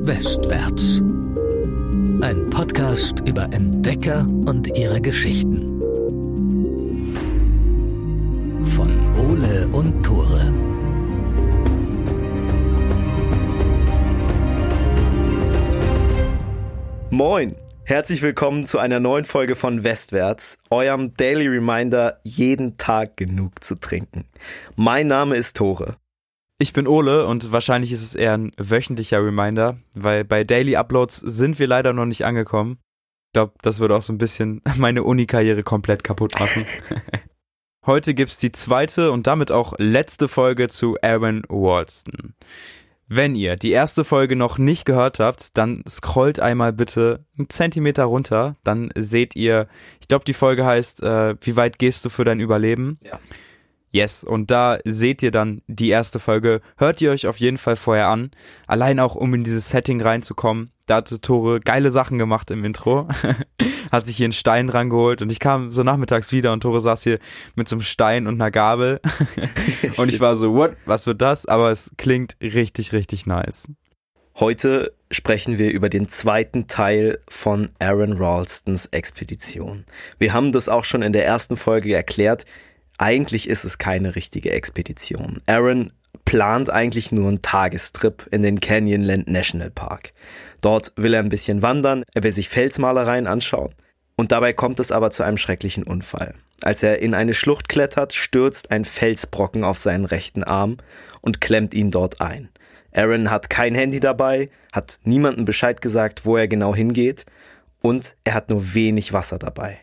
Westwärts. Ein Podcast über Entdecker und ihre Geschichten. Von Ole und Tore. Moin! Herzlich willkommen zu einer neuen Folge von Westwärts, eurem Daily Reminder, jeden Tag genug zu trinken. Mein Name ist Tore. Ich bin Ole und wahrscheinlich ist es eher ein wöchentlicher Reminder, weil bei Daily Uploads sind wir leider noch nicht angekommen. Ich glaube, das würde auch so ein bisschen meine Uni-Karriere komplett kaputt machen. Heute gibt's die zweite und damit auch letzte Folge zu Aaron Ralston. Wenn ihr die erste Folge noch nicht gehört habt, dann scrollt einmal bitte einen Zentimeter runter, dann seht ihr, ich glaube die Folge heißt, wie weit gehst du für dein Überleben? Ja. Yes, und da seht ihr dann die erste Folge, hört ihr euch auf jeden Fall vorher an, allein auch um in dieses Setting reinzukommen. Da hatte Tore geile Sachen gemacht im Intro, hat sich hier einen Stein rangeholt und ich kam so nachmittags wieder und Tore saß hier mit so einem Stein und einer Gabel und ich war so, what, was wird das? Aber es klingt richtig, richtig nice. Heute sprechen wir über den zweiten Teil von Aaron Ralstons Expedition. Wir haben das auch schon in der ersten Folge erklärt. Eigentlich ist es keine richtige Expedition. Aaron plant eigentlich nur einen Tagestrip in den Canyonland National Park. Dort will er ein bisschen wandern, er will sich Felsmalereien anschauen. Und dabei kommt es aber zu einem schrecklichen Unfall. Als er in eine Schlucht klettert, stürzt ein Felsbrocken auf seinen rechten Arm und klemmt ihn dort ein. Aaron hat kein Handy dabei, hat niemandem Bescheid gesagt, wo er genau hingeht und er hat nur wenig Wasser dabei.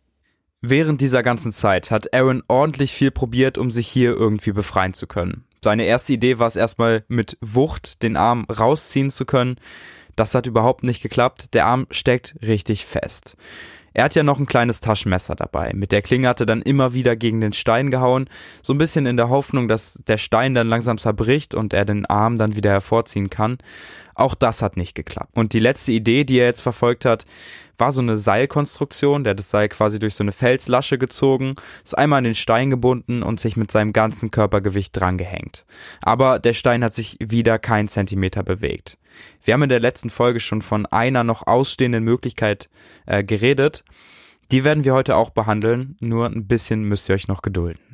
Während dieser ganzen Zeit hat Aaron ordentlich viel probiert, um sich hier irgendwie befreien zu können. Seine erste Idee war es erstmal mit Wucht den Arm rausziehen zu können. Das hat überhaupt nicht geklappt. Der Arm steckt richtig fest. Er hat ja noch ein kleines Taschenmesser dabei. Mit der Klinge hat er dann immer wieder gegen den Stein gehauen. So ein bisschen in der Hoffnung, dass der Stein dann langsam zerbricht und er den Arm dann wieder hervorziehen kann. Auch das hat nicht geklappt. Und die letzte Idee, die er jetzt verfolgt hat, war so eine Seilkonstruktion. Der hat das Seil quasi durch so eine Felslasche gezogen, ist einmal an den Stein gebunden und sich mit seinem ganzen Körpergewicht dran gehängt. Aber der Stein hat sich wieder keinen Zentimeter bewegt. Wir haben in der letzten Folge schon von einer noch ausstehenden Möglichkeit geredet. Die werden wir heute auch behandeln, nur ein bisschen müsst ihr euch noch gedulden.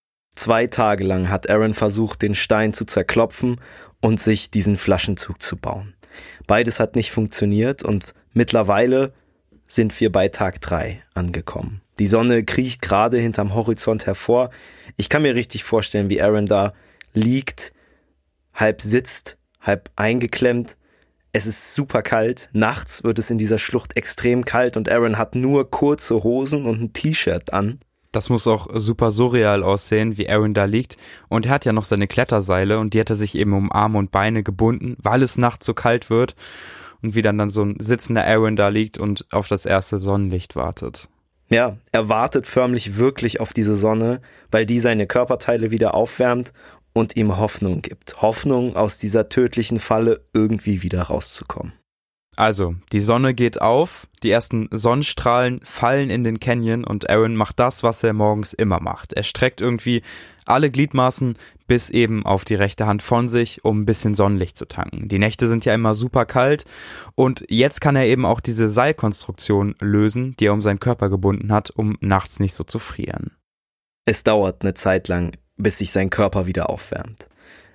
2 Tage lang hat Aaron versucht, den Stein zu zerklopfen und sich diesen Flaschenzug zu bauen. Beides hat nicht funktioniert und mittlerweile sind wir bei Tag 3 angekommen. Die Sonne kriecht gerade hinterm Horizont hervor. Ich kann mir richtig vorstellen, wie Aaron da liegt, halb sitzt, halb eingeklemmt. Es ist super kalt. Nachts wird es in dieser Schlucht extrem kalt und Aaron hat nur kurze Hosen und ein T-Shirt an. Das muss auch super surreal aussehen, wie Aaron da liegt. Und er hat ja noch seine Kletterseile und die hat er sich eben um Arme und Beine gebunden, weil es nachts so kalt wird. Und wie dann so ein sitzender Aaron da liegt und auf das erste Sonnenlicht wartet. Ja, er wartet förmlich wirklich auf diese Sonne, weil die seine Körperteile wieder aufwärmt und ihm Hoffnung gibt. Hoffnung, aus dieser tödlichen Falle irgendwie wieder rauszukommen. Also, die Sonne geht auf, die ersten Sonnenstrahlen fallen in den Canyon und Aaron macht das, was er morgens immer macht. Er streckt irgendwie alle Gliedmaßen bis eben auf die rechte Hand von sich, um ein bisschen Sonnenlicht zu tanken. Die Nächte sind ja immer super kalt und jetzt kann er eben auch diese Seilkonstruktion lösen, die er um seinen Körper gebunden hat, um nachts nicht so zu frieren. Es dauert eine Zeit lang, bis sich sein Körper wieder aufwärmt.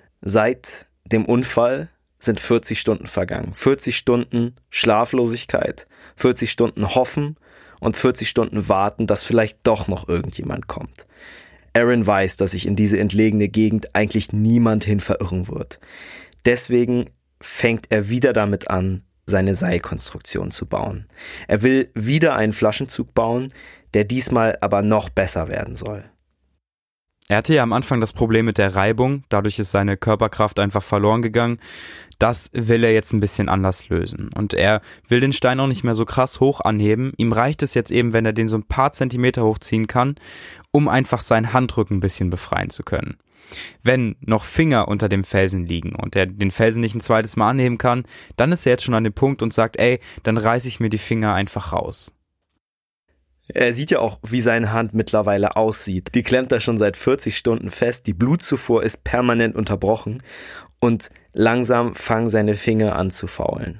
Seit dem Unfall sind 40 Stunden vergangen. 40 Stunden Schlaflosigkeit, 40 Stunden Hoffen und 40 Stunden Warten, dass vielleicht doch noch irgendjemand kommt. Aaron weiß, dass sich in diese entlegene Gegend eigentlich niemand hin verirren wird. Deswegen fängt er wieder damit an, seine Seilkonstruktion zu bauen. Er will wieder einen Flaschenzug bauen, der diesmal aber noch besser werden soll. Er hatte ja am Anfang das Problem mit der Reibung, dadurch ist seine Körperkraft einfach verloren gegangen. Das will er jetzt ein bisschen anders lösen. Und er will den Stein auch nicht mehr so krass hoch anheben. Ihm reicht es jetzt eben, wenn er den so ein paar Zentimeter hochziehen kann, um einfach seinen Handrücken ein bisschen befreien zu können. Wenn noch Finger unter dem Felsen liegen und er den Felsen nicht ein zweites Mal anheben kann, dann ist er jetzt schon an dem Punkt und sagt, ey, dann reiße ich mir die Finger einfach raus. Er sieht ja auch, wie seine Hand mittlerweile aussieht. Die klemmt er schon seit 40 Stunden fest, die Blutzufuhr ist permanent unterbrochen und langsam fangen seine Finger an zu faulen.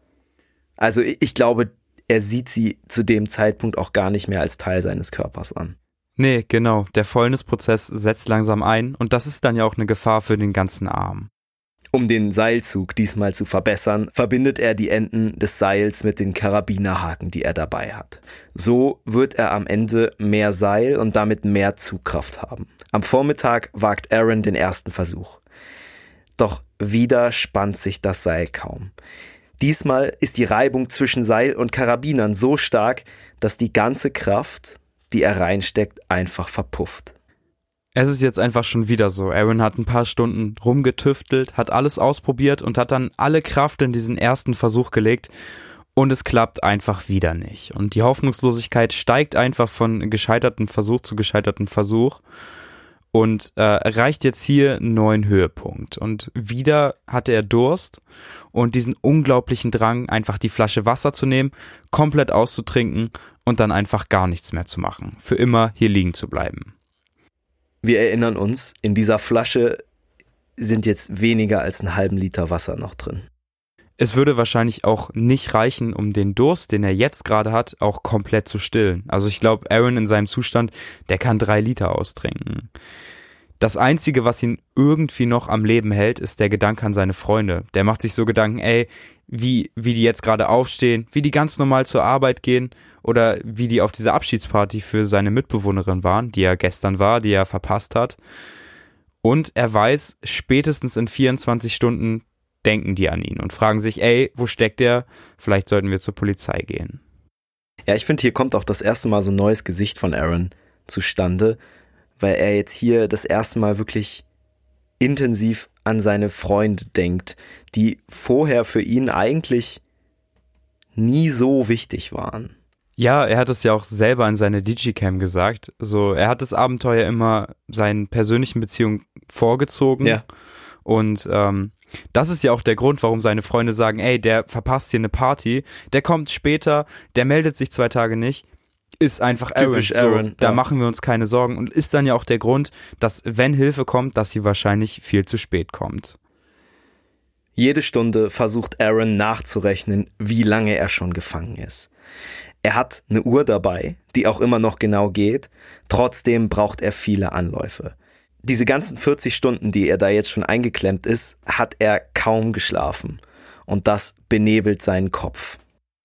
Also ich glaube, er sieht sie zu dem Zeitpunkt auch gar nicht mehr als Teil seines Körpers an. Nee, genau. Der Fäulnisprozess setzt langsam ein und das ist dann ja auch eine Gefahr für den ganzen Arm. Um den Seilzug diesmal zu verbessern, verbindet er die Enden des Seils mit den Karabinerhaken, die er dabei hat. So wird er am Ende mehr Seil und damit mehr Zugkraft haben. Am Vormittag wagt Aaron den ersten Versuch. Doch wieder spannt sich das Seil kaum. Diesmal ist die Reibung zwischen Seil und Karabinern so stark, dass die ganze Kraft, die er reinsteckt, einfach verpufft. Es ist jetzt einfach schon wieder so. Aaron hat ein paar Stunden rumgetüftelt, hat alles ausprobiert und hat dann alle Kraft in diesen ersten Versuch gelegt und es klappt einfach wieder nicht. Und die Hoffnungslosigkeit steigt einfach von gescheitertem Versuch zu gescheitertem Versuch und erreicht jetzt hier einen neuen Höhepunkt. Und wieder hatte er Durst und diesen unglaublichen Drang, einfach die Flasche Wasser zu nehmen, komplett auszutrinken und dann einfach gar nichts mehr zu machen. Für immer hier liegen zu bleiben. Wir erinnern uns, in dieser Flasche sind jetzt weniger als einen halben Liter Wasser noch drin. Es würde wahrscheinlich auch nicht reichen, um den Durst, den er jetzt gerade hat, auch komplett zu stillen. Also ich glaube, Aaron in seinem Zustand, der kann 3 Liter austrinken. Das Einzige, was ihn irgendwie noch am Leben hält, ist der Gedanke an seine Freunde. Der macht sich so Gedanken, wie die jetzt gerade aufstehen, wie die ganz normal zur Arbeit gehen oder wie die auf dieser Abschiedsparty für seine Mitbewohnerin waren, die er gestern war, die er verpasst hat. Und er weiß, spätestens in 24 Stunden denken die an ihn und fragen sich, wo steckt der? Vielleicht sollten wir zur Polizei gehen. Ja, ich finde, hier kommt auch das erste Mal so ein neues Gesicht von Aaron zustande, weil er jetzt hier das erste Mal wirklich intensiv an seine Freunde denkt, die vorher für ihn eigentlich nie so wichtig waren. Ja, er hat es ja auch selber in seiner Digicam gesagt. So, er hat das Abenteuer immer seinen persönlichen Beziehungen vorgezogen. Ja. Und das ist ja auch der Grund, warum seine Freunde sagen, der verpasst hier eine Party, der kommt später, der meldet sich 2 Tage nicht. Ist einfach Aaron. Typisch Aaron. Da machen wir uns keine Sorgen. Und ist dann ja auch der Grund, dass, wenn Hilfe kommt, dass sie wahrscheinlich viel zu spät kommt. Jede Stunde versucht Aaron nachzurechnen, wie lange er schon gefangen ist. Er hat eine Uhr dabei, die auch immer noch genau geht. Trotzdem braucht er viele Anläufe. Diese ganzen 40 Stunden, die er da jetzt schon eingeklemmt ist, hat er kaum geschlafen. Und das benebelt seinen Kopf.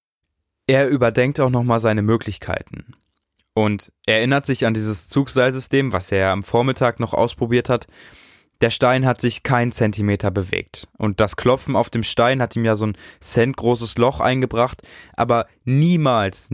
Er überdenkt auch nochmal seine Möglichkeiten und erinnert sich an dieses Zugseilsystem, was er am Vormittag noch ausprobiert hat. Der Stein hat sich keinen Zentimeter bewegt und das Klopfen auf dem Stein hat ihm ja so ein centgroßes Loch eingebracht, aber niemals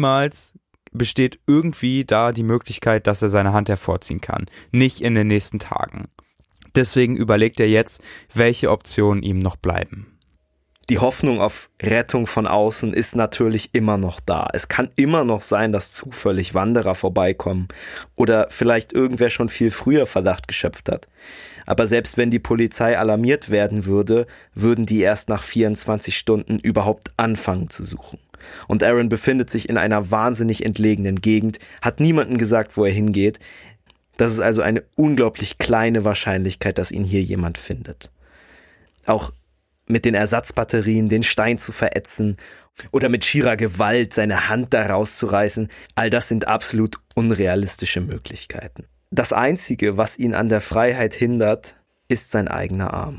besteht irgendwie da die Möglichkeit, dass er seine Hand hervorziehen kann. Nicht in den nächsten Tagen. Deswegen überlegt er jetzt, welche Optionen ihm noch bleiben. Die Hoffnung auf Rettung von außen ist natürlich immer noch da. Es kann immer noch sein, dass zufällig Wanderer vorbeikommen oder vielleicht irgendwer schon viel früher Verdacht geschöpft hat. Aber selbst wenn die Polizei alarmiert werden würde, würden die erst nach 24 Stunden überhaupt anfangen zu suchen. Und Aaron befindet sich in einer wahnsinnig entlegenen Gegend, hat niemandem gesagt, wo er hingeht. Das ist also eine unglaublich kleine Wahrscheinlichkeit, dass ihn hier jemand findet. Auch mit den Ersatzbatterien den Stein zu verätzen oder mit schierer Gewalt seine Hand da rauszureißen, all das sind absolut unrealistische Möglichkeiten. Das Einzige, was ihn an der Freiheit hindert, ist sein eigener Arm.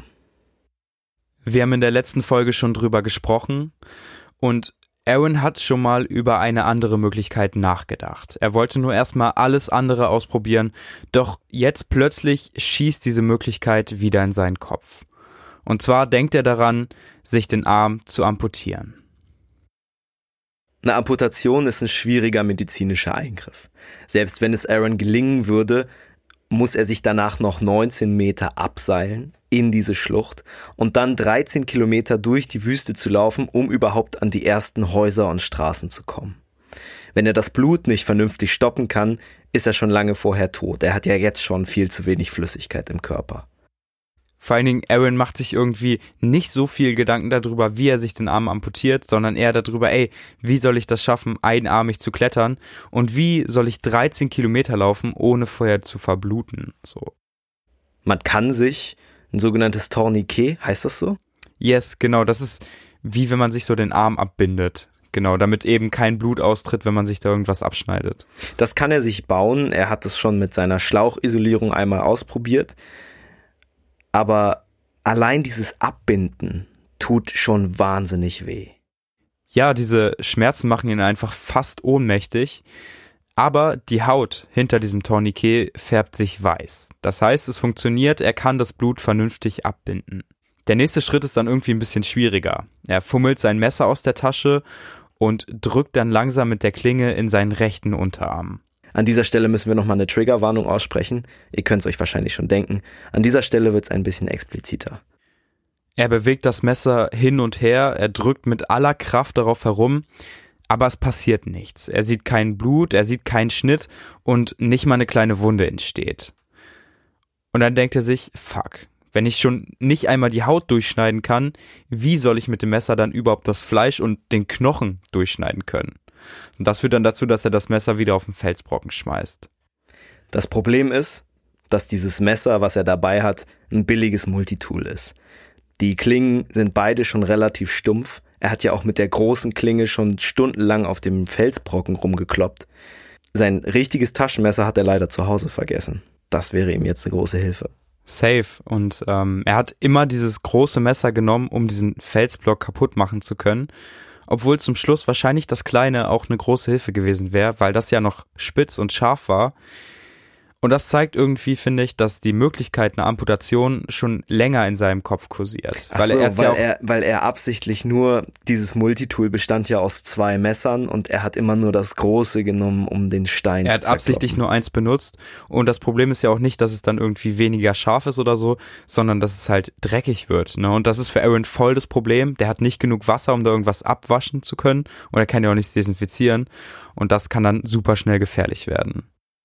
Wir haben in der letzten Folge schon drüber gesprochen und Aaron hat schon mal über eine andere Möglichkeit nachgedacht. Er wollte nur erstmal alles andere ausprobieren, doch jetzt plötzlich schießt diese Möglichkeit wieder in seinen Kopf. Und zwar denkt er daran, sich den Arm zu amputieren. Eine Amputation ist ein schwieriger medizinischer Eingriff. Selbst wenn es Aaron gelingen würde, muss er sich danach noch 19 Meter abseilen in diese Schlucht und dann 13 Kilometer durch die Wüste zu laufen, um überhaupt an die ersten Häuser und Straßen zu kommen. Wenn er das Blut nicht vernünftig stoppen kann, ist er schon lange vorher tot. Er hat ja jetzt schon viel zu wenig Flüssigkeit im Körper. Vor allen Dingen, Aaron macht sich irgendwie nicht so viel Gedanken darüber, wie er sich den Arm amputiert, sondern eher darüber, wie soll ich das schaffen, einarmig zu klettern und wie soll ich 13 Kilometer laufen, ohne vorher zu verbluten, so. Man kann sich Ein sogenanntes Tourniquet, heißt das so? Yes, genau, das ist wie wenn man sich so den Arm abbindet. Genau, damit eben kein Blut austritt, wenn man sich da irgendwas abschneidet. Das kann er sich bauen. Er hat es schon mit seiner Schlauchisolierung einmal ausprobiert. Aber allein dieses Abbinden tut schon wahnsinnig weh. Ja, diese Schmerzen machen ihn einfach fast ohnmächtig. Aber die Haut hinter diesem Tourniquet färbt sich weiß. Das heißt, es funktioniert, er kann das Blut vernünftig abbinden. Der nächste Schritt ist dann irgendwie ein bisschen schwieriger. Er fummelt sein Messer aus der Tasche und drückt dann langsam mit der Klinge in seinen rechten Unterarm. An dieser Stelle müssen wir nochmal eine Triggerwarnung aussprechen. Ihr könnt es euch wahrscheinlich schon denken. An dieser Stelle wird es ein bisschen expliziter. Er bewegt das Messer hin und her, er drückt mit aller Kraft darauf herum, aber es passiert nichts. Er sieht kein Blut, er sieht keinen Schnitt und nicht mal eine kleine Wunde entsteht. Und dann denkt er sich, fuck. Wenn ich schon nicht einmal die Haut durchschneiden kann, wie soll ich mit dem Messer dann überhaupt das Fleisch und den Knochen durchschneiden können? Und das führt dann dazu, dass er das Messer wieder auf den Felsbrocken schmeißt. Das Problem ist, dass dieses Messer, was er dabei hat, ein billiges Multitool ist. Die Klingen sind beide schon relativ stumpf. Er hat ja auch mit der großen Klinge schon stundenlang auf dem Felsbrocken rumgekloppt. Sein richtiges Taschenmesser hat er leider zu Hause vergessen. Das wäre ihm jetzt eine große Hilfe. Safe. Und er hat immer dieses große Messer genommen, um diesen Felsblock kaputt machen zu können. Obwohl zum Schluss wahrscheinlich das kleine auch eine große Hilfe gewesen wäre, weil das ja noch spitz und scharf war. Und das zeigt irgendwie, finde ich, dass die Möglichkeit einer Amputation schon länger in seinem Kopf kursiert. Weil er absichtlich nur, dieses Multitool bestand ja aus 2 Messern und er hat immer nur das große genommen, um den Stein zu zerkloppen. Er hat absichtlich nur eins benutzt und das Problem ist ja auch nicht, dass es dann irgendwie weniger scharf ist oder so, sondern dass es halt dreckig wird. Ne? Und das ist für Aaron voll das Problem. Der hat nicht genug Wasser, um da irgendwas abwaschen zu können und er kann ja auch nichts desinfizieren und das kann dann super schnell gefährlich werden.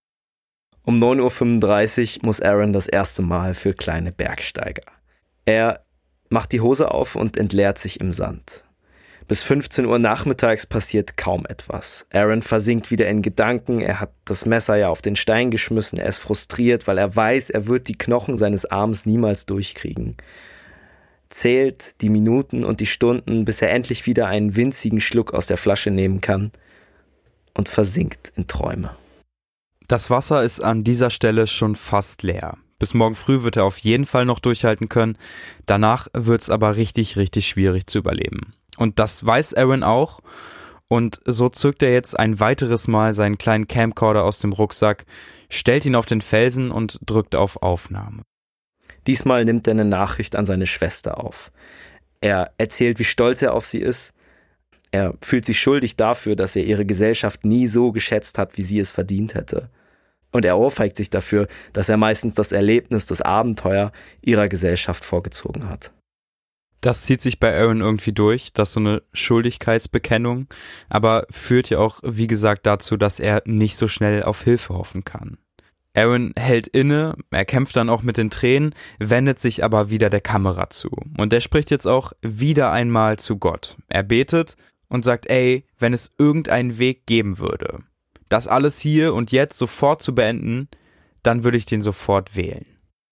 Um 9.35 Uhr muss Aaron das erste Mal für kleine Bergsteiger. Er macht die Hose auf und entleert sich im Sand. Bis 15 Uhr nachmittags passiert kaum etwas. Aaron versinkt wieder in Gedanken, er hat das Messer ja auf den Stein geschmissen, er ist frustriert, weil er weiß, er wird die Knochen seines Arms niemals durchkriegen. Zählt die Minuten und die Stunden, bis er endlich wieder einen winzigen Schluck aus der Flasche nehmen kann und versinkt in Träume. Das Wasser ist an dieser Stelle schon fast leer. Bis morgen früh wird er auf jeden Fall noch durchhalten können. Danach wird es aber richtig, richtig schwierig zu überleben. Und das weiß Aaron auch. Und so zückt er jetzt ein weiteres Mal seinen kleinen Camcorder aus dem Rucksack, stellt ihn auf den Felsen und drückt auf Aufnahme. Diesmal nimmt er eine Nachricht an seine Schwester auf. Er erzählt, wie stolz er auf sie ist. Er fühlt sich schuldig dafür, dass er ihre Gesellschaft nie so geschätzt hat, wie sie es verdient hätte. Und er ohrfeigt sich dafür, dass er meistens das Erlebnis, das Abenteuer ihrer Gesellschaft vorgezogen hat. Das zieht sich bei Aaron irgendwie durch, das ist so eine Schuldigkeitsbekennung, aber führt ja auch, wie gesagt, dazu, dass er nicht so schnell auf Hilfe hoffen kann. Aaron hält inne, er kämpft dann auch mit den Tränen, wendet sich aber wieder der Kamera zu. Und er spricht jetzt auch wieder einmal zu Gott. Er betet und sagt, ey, wenn es irgendeinen Weg geben würde, das alles hier und jetzt sofort zu beenden, dann würde ich den sofort wählen.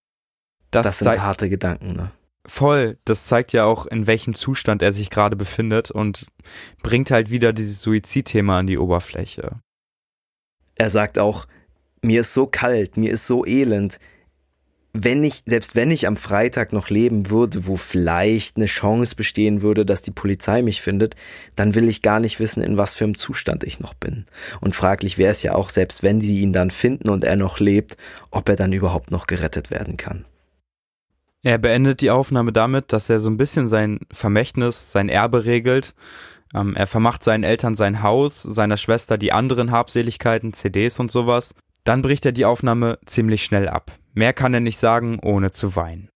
Das sind harte Gedanken, ne? Voll, das zeigt ja auch, in welchem Zustand er sich gerade befindet und bringt halt wieder dieses Suizidthema an die Oberfläche. Er sagt auch, mir ist so kalt, mir ist so elend. Selbst wenn ich am Freitag noch leben würde, wo vielleicht eine Chance bestehen würde, dass die Polizei mich findet, dann will ich gar nicht wissen, in was für einem Zustand ich noch bin. Und fraglich wäre es ja auch, selbst wenn sie ihn dann finden und er noch lebt, ob er dann überhaupt noch gerettet werden kann. Er beendet die Aufnahme damit, dass er so ein bisschen sein Vermächtnis, sein Erbe regelt. Er vermacht seinen Eltern sein Haus, seiner Schwester die anderen Habseligkeiten, CDs und sowas. Dann bricht er die Aufnahme ziemlich schnell ab. Mehr kann er nicht sagen, ohne zu weinen.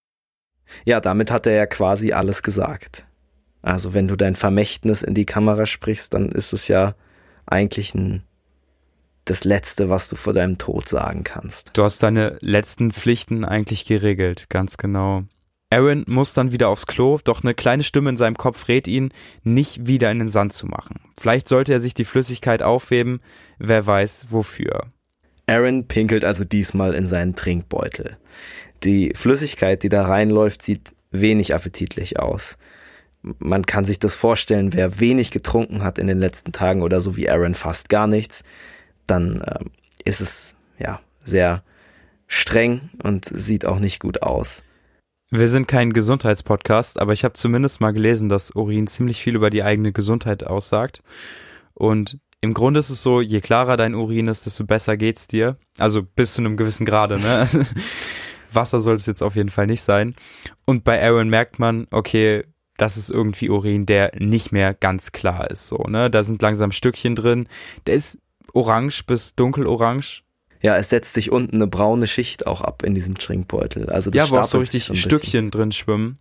Ja, damit hat er ja quasi alles gesagt. Also wenn du dein Vermächtnis in die Kamera sprichst, dann ist es ja eigentlich das Letzte, was du vor deinem Tod sagen kannst. Du hast deine letzten Pflichten eigentlich geregelt, ganz genau. Aaron muss dann wieder aufs Klo, doch eine kleine Stimme in seinem Kopf rät ihn, nicht wieder in den Sand zu machen. Vielleicht sollte er sich die Flüssigkeit aufheben, wer weiß wofür. Aaron pinkelt also diesmal in seinen Trinkbeutel. Die Flüssigkeit, die da reinläuft, sieht wenig appetitlich aus. Man kann sich das vorstellen, wer wenig getrunken hat in den letzten Tagen oder so wie Aaron fast gar nichts, dann ist es ja sehr streng und sieht auch nicht gut aus. Wir sind kein Gesundheitspodcast, aber ich habe zumindest mal gelesen, dass Urin ziemlich viel über die eigene Gesundheit aussagt. Und im Grunde ist es so, je klarer dein Urin ist, desto besser geht's dir. Also bis zu einem gewissen Grade, ne? Wasser soll es jetzt auf jeden Fall nicht sein. Und bei Aaron merkt man, okay, das ist irgendwie Urin, der nicht mehr ganz klar ist, so, ne? Da sind langsam Stückchen drin. Der ist orange bis dunkelorange. Ja, es setzt sich unten eine braune Schicht auch ab in diesem Trinkbeutel. Also das ja, wo auch stapelt so sich richtig so ein Stückchen drin schwimmen.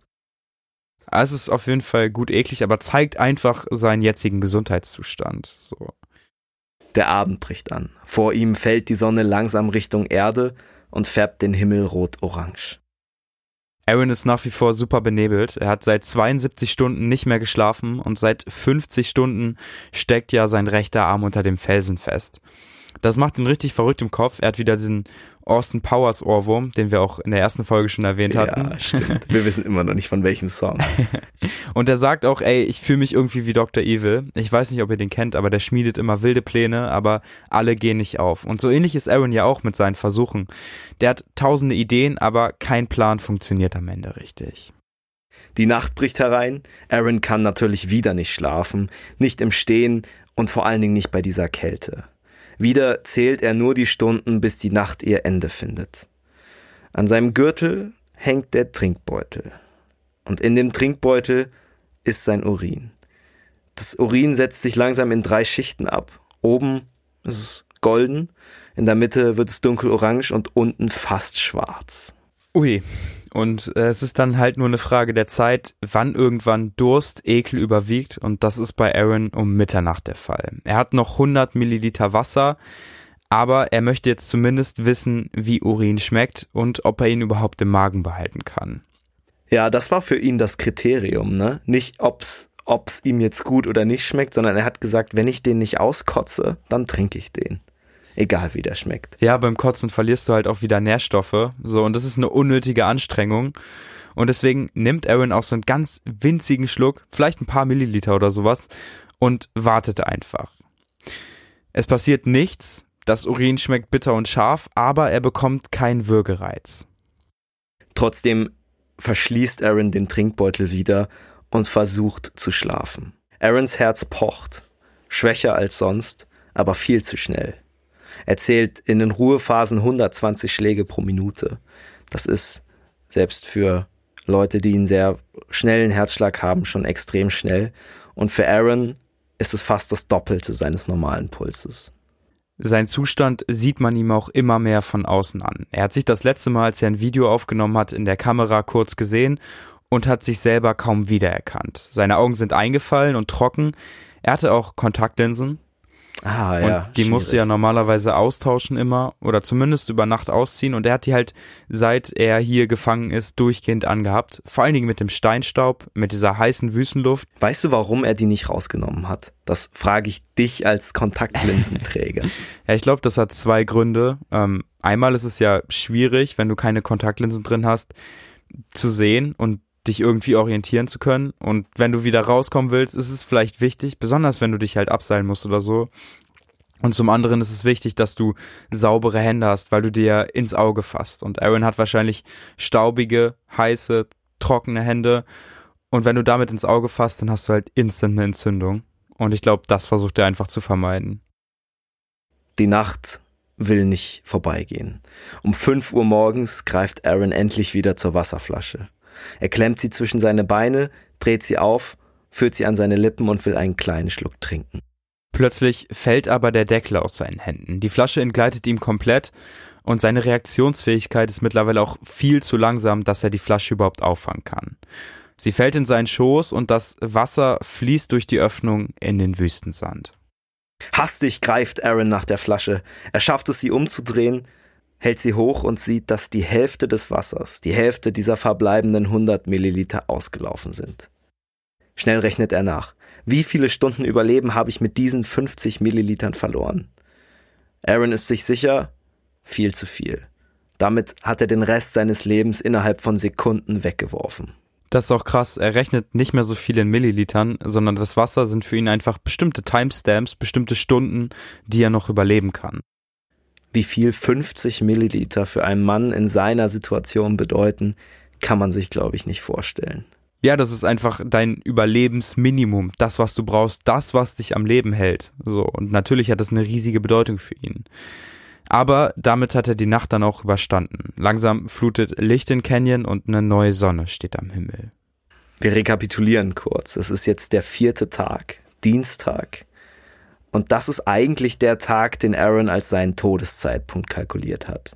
Also es ist auf jeden Fall gut eklig, aber zeigt einfach seinen jetzigen Gesundheitszustand, so. Der Abend bricht an. Vor ihm fällt die Sonne langsam Richtung Erde und färbt den Himmel rot-orange. Aaron ist nach wie vor super benebelt. Er hat seit 72 Stunden nicht mehr geschlafen und seit 50 Stunden steckt ja sein rechter Arm unter dem Felsen fest. Das macht ihn richtig verrückt im Kopf. Er hat wieder diesen Austin Powers Ohrwurm, den wir auch in der ersten Folge schon erwähnt hatten. Ja, stimmt. Wir wissen immer noch nicht von welchem Song. Und er sagt auch, ey, ich fühle mich irgendwie wie Dr. Evil. Ich weiß nicht, ob ihr den kennt, aber der schmiedet immer wilde Pläne, aber alle gehen nicht auf. Und so ähnlich ist Aaron ja auch mit seinen Versuchen. Der hat tausende Ideen, aber kein Plan funktioniert am Ende richtig. Die Nacht bricht herein. Aaron kann natürlich wieder nicht schlafen, nicht im Stehen und vor allen Dingen nicht bei dieser Kälte. Wieder zählt er nur die Stunden, bis die Nacht ihr Ende findet. An seinem Gürtel hängt der Trinkbeutel. Und in dem Trinkbeutel ist sein Urin. Das Urin setzt sich langsam in 3 Schichten ab. Oben ist es golden, in der Mitte wird es dunkelorange und unten fast schwarz. Ui, und es ist dann halt nur eine Frage der Zeit, wann irgendwann Durst, Ekel überwiegt, und das ist bei Aaron um Mitternacht der Fall. Er hat noch 100 Milliliter Wasser, aber er möchte jetzt zumindest wissen, wie Urin schmeckt und ob er ihn überhaupt im Magen behalten kann. Ja, das war für ihn das Kriterium, ne? Nicht ob's ihm jetzt gut oder nicht schmeckt, sondern er hat gesagt, wenn ich den nicht auskotze, dann trinke ich den. Egal wie der schmeckt. Ja, beim Kotzen verlierst du halt auch wieder Nährstoffe. So, und das ist eine unnötige Anstrengung. Und deswegen nimmt Aaron auch so einen ganz winzigen Schluck, vielleicht ein paar Milliliter oder sowas, und wartet einfach. Es passiert nichts, das Urin schmeckt bitter und scharf, aber er bekommt keinen Würgereiz. Trotzdem verschließt Aaron den Trinkbeutel wieder und versucht zu schlafen. Aarons Herz pocht, schwächer als sonst, aber viel zu schnell. Er zählt in den Ruhephasen 120 Schläge pro Minute. Das ist selbst für Leute, die einen sehr schnellen Herzschlag haben, schon extrem schnell. Und für Aaron ist es fast das Doppelte seines normalen Pulses. Sein Zustand sieht man ihm auch immer mehr von außen an. Er hat sich das letzte Mal, als er ein Video aufgenommen hat, in der Kamera kurz gesehen und hat sich selber kaum wiedererkannt. Seine Augen sind eingefallen und trocken. Er hatte auch Kontaktlinsen. Ah, ja. Und die musste ja normalerweise austauschen immer oder zumindest über Nacht ausziehen, und er hat die halt, seit er hier gefangen ist, durchgehend angehabt. Vor allen Dingen mit dem Steinstaub, mit dieser heißen Wüstenluft. Weißt du, warum er die nicht rausgenommen hat? Das frage ich dich als Kontaktlinsenträger. Ja, ich glaube, das hat 2 Gründe. Einmal ist es ja schwierig, wenn du keine Kontaktlinsen drin hast, zu sehen und dich irgendwie orientieren zu können, und wenn du wieder rauskommen willst, ist es vielleicht wichtig, besonders wenn du dich halt abseilen musst oder so. Und zum anderen ist es wichtig, dass du saubere Hände hast, weil du dir ins Auge fasst, und Aaron hat wahrscheinlich staubige, heiße, trockene Hände, und wenn du damit ins Auge fasst, dann hast du halt instant eine Entzündung, und ich glaube, das versucht er einfach zu vermeiden. Die Nacht will nicht vorbeigehen. Um 5 Uhr morgens greift Aaron endlich wieder zur Wasserflasche. Er klemmt sie zwischen seine Beine, dreht sie auf, führt sie an seine Lippen und will einen kleinen Schluck trinken. Plötzlich fällt aber der Deckel aus seinen Händen. Die Flasche entgleitet ihm komplett und seine Reaktionsfähigkeit ist mittlerweile auch viel zu langsam, dass er die Flasche überhaupt auffangen kann. Sie fällt in seinen Schoß und das Wasser fließt durch die Öffnung in den Wüstensand. Hastig greift Aaron nach der Flasche. Er schafft es, sie umzudrehen, hält sie hoch und sieht, dass die Hälfte des Wassers, die Hälfte dieser verbleibenden 100 Milliliter ausgelaufen sind. Schnell rechnet er nach. Wie viele Stunden Überleben habe ich mit diesen 50 Millilitern verloren? Aaron ist sich sicher, viel zu viel. Damit hat er den Rest seines Lebens innerhalb von Sekunden weggeworfen. Das ist auch krass, er rechnet nicht mehr so viel in Millilitern, sondern das Wasser sind für ihn einfach bestimmte Timestamps, bestimmte Stunden, die er noch überleben kann. Wie viel 50 Milliliter für einen Mann in seiner Situation bedeuten, kann man sich, glaube ich, nicht vorstellen. Ja, das ist einfach dein Überlebensminimum, das, was du brauchst, das, was dich am Leben hält. So, und natürlich hat das eine riesige Bedeutung für ihn. Aber damit hat er die Nacht dann auch überstanden. Langsam flutet Licht den Canyon und eine neue Sonne steht am Himmel. Wir rekapitulieren kurz. Es ist jetzt der 4. Tag, Dienstag. Und das ist eigentlich der Tag, den Aaron als seinen Todeszeitpunkt kalkuliert hat.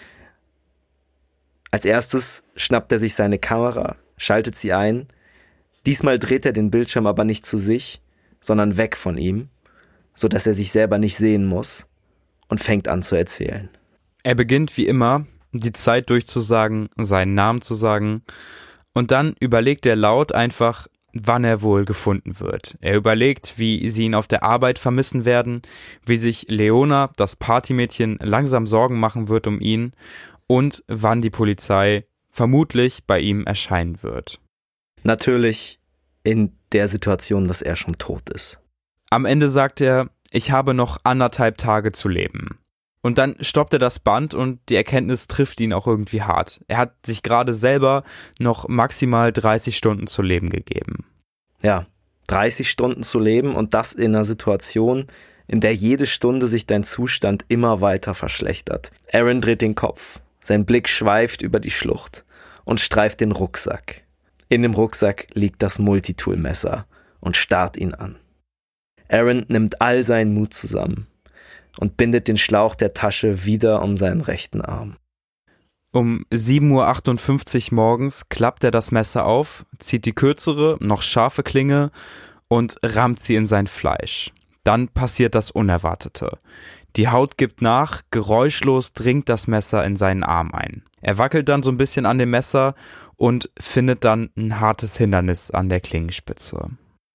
Als erstes schnappt er sich seine Kamera, schaltet sie ein. Diesmal dreht er den Bildschirm aber nicht zu sich, sondern weg von ihm, sodass er sich selber nicht sehen muss, und fängt an zu erzählen. Er beginnt wie immer, die Zeit durchzusagen, seinen Namen zu sagen, und dann überlegt er laut einfach, wann er wohl gefunden wird. Er überlegt, wie sie ihn auf der Arbeit vermissen werden, wie sich Leona, das Partymädchen, langsam Sorgen machen wird um ihn und wann die Polizei vermutlich bei ihm erscheinen wird. Natürlich in der Situation, dass er schon tot ist. Am Ende sagt er, ich habe noch 1,5 Tage zu leben. Und dann stoppt er das Band und die Erkenntnis trifft ihn auch irgendwie hart. Er hat sich gerade selber noch maximal 30 Stunden zu leben gegeben. Ja, 30 Stunden zu leben und das in einer Situation, in der jede Stunde sich dein Zustand immer weiter verschlechtert. Aaron dreht den Kopf. Sein Blick schweift über die Schlucht und streift den Rucksack. In dem Rucksack liegt das Multitool-Messer und starrt ihn an. Aaron nimmt all seinen Mut zusammen und bindet den Schlauch der Tasche wieder um seinen rechten Arm. Um 7:58 Uhr morgens klappt er das Messer auf, zieht die kürzere, noch scharfe Klinge und rammt sie in sein Fleisch. Dann passiert das Unerwartete. Die Haut gibt nach, geräuschlos dringt das Messer in seinen Arm ein. Er wackelt dann so ein bisschen an dem Messer und findet dann ein hartes Hindernis an der Klingenspitze.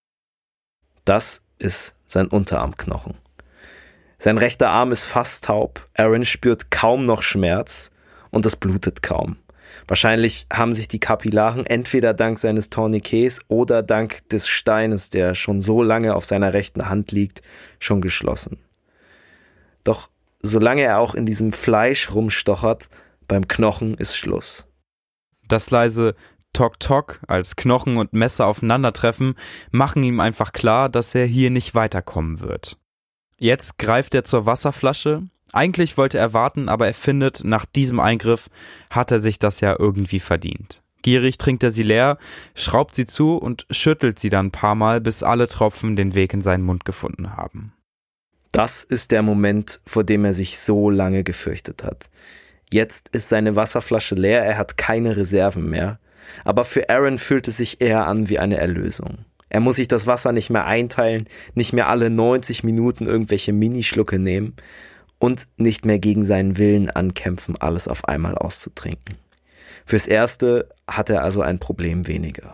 Das ist sein Unterarmknochen. Sein rechter Arm ist fast taub. Aaron spürt kaum noch Schmerz und es blutet kaum. Wahrscheinlich haben sich die Kapillaren entweder dank seines Tourniquets oder dank des Steines, der schon so lange auf seiner rechten Hand liegt, schon geschlossen. Doch solange er auch in diesem Fleisch rumstochert, beim Knochen ist Schluss. Das leise Tok-Tok, als Knochen und Messer aufeinandertreffen, machen ihm einfach klar, dass er hier nicht weiterkommen wird. Jetzt greift er zur Wasserflasche. Eigentlich wollte er warten, aber er findet, nach diesem Eingriff hat er sich das ja irgendwie verdient. Gierig trinkt er sie leer, schraubt sie zu und schüttelt sie dann ein paar Mal, bis alle Tropfen den Weg in seinen Mund gefunden haben. Das ist der Moment, vor dem er sich so lange gefürchtet hat. Jetzt ist seine Wasserflasche leer, er hat keine Reserven mehr. Aber für Aaron fühlt es sich eher an wie eine Erlösung. Er muss sich das Wasser nicht mehr einteilen, nicht mehr alle 90 Minuten irgendwelche Minischlucke nehmen und nicht mehr gegen seinen Willen ankämpfen, alles auf einmal auszutrinken. Fürs Erste hat er also ein Problem weniger.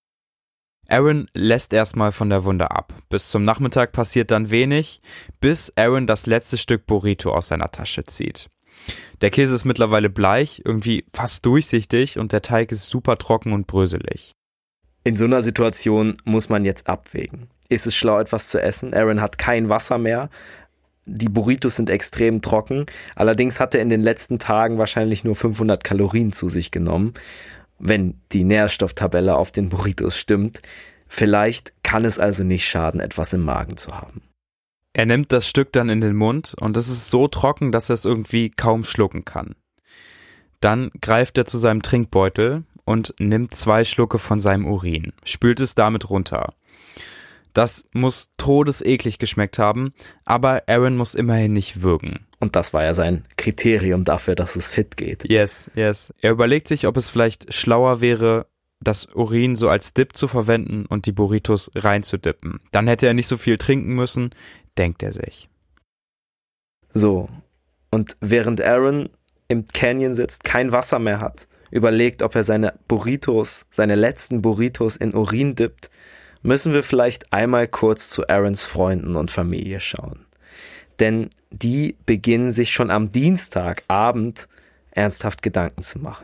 Aaron lässt erstmal von der Wunde ab. Bis zum Nachmittag passiert dann wenig, bis Aaron das letzte Stück Burrito aus seiner Tasche zieht. Der Käse ist mittlerweile bleich, irgendwie fast durchsichtig und der Teig ist super trocken und bröselig. In so einer Situation muss man jetzt abwägen. Ist es schlau, etwas zu essen? Aaron hat kein Wasser mehr. Die Burritos sind extrem trocken. Allerdings hat er in den letzten Tagen wahrscheinlich nur 500 Kalorien zu sich genommen. Wenn die Nährstofftabelle auf den Burritos stimmt. Vielleicht kann es also nicht schaden, etwas im Magen zu haben. Er nimmt das Stück dann in den Mund und es ist so trocken, dass er es irgendwie kaum schlucken kann. Dann greift er zu seinem Trinkbeutel und nimmt 2 Schlucke von seinem Urin, spült es damit runter. Das muss todeseklig geschmeckt haben, aber Aaron muss immerhin nicht würgen. Und das war ja sein Kriterium dafür, dass es fit geht. Yes. Er überlegt sich, ob es vielleicht schlauer wäre, das Urin so als Dip zu verwenden und die Burritos reinzudippen. Dann hätte er nicht so viel trinken müssen, denkt er sich. So, und während Aaron im Canyon sitzt, kein Wasser mehr hat, überlegt, ob er seine letzten Burritos in Urin dippt, müssen wir vielleicht einmal kurz zu Aarons Freunden und Familie schauen. Denn die beginnen sich schon am Dienstagabend ernsthaft Gedanken zu machen.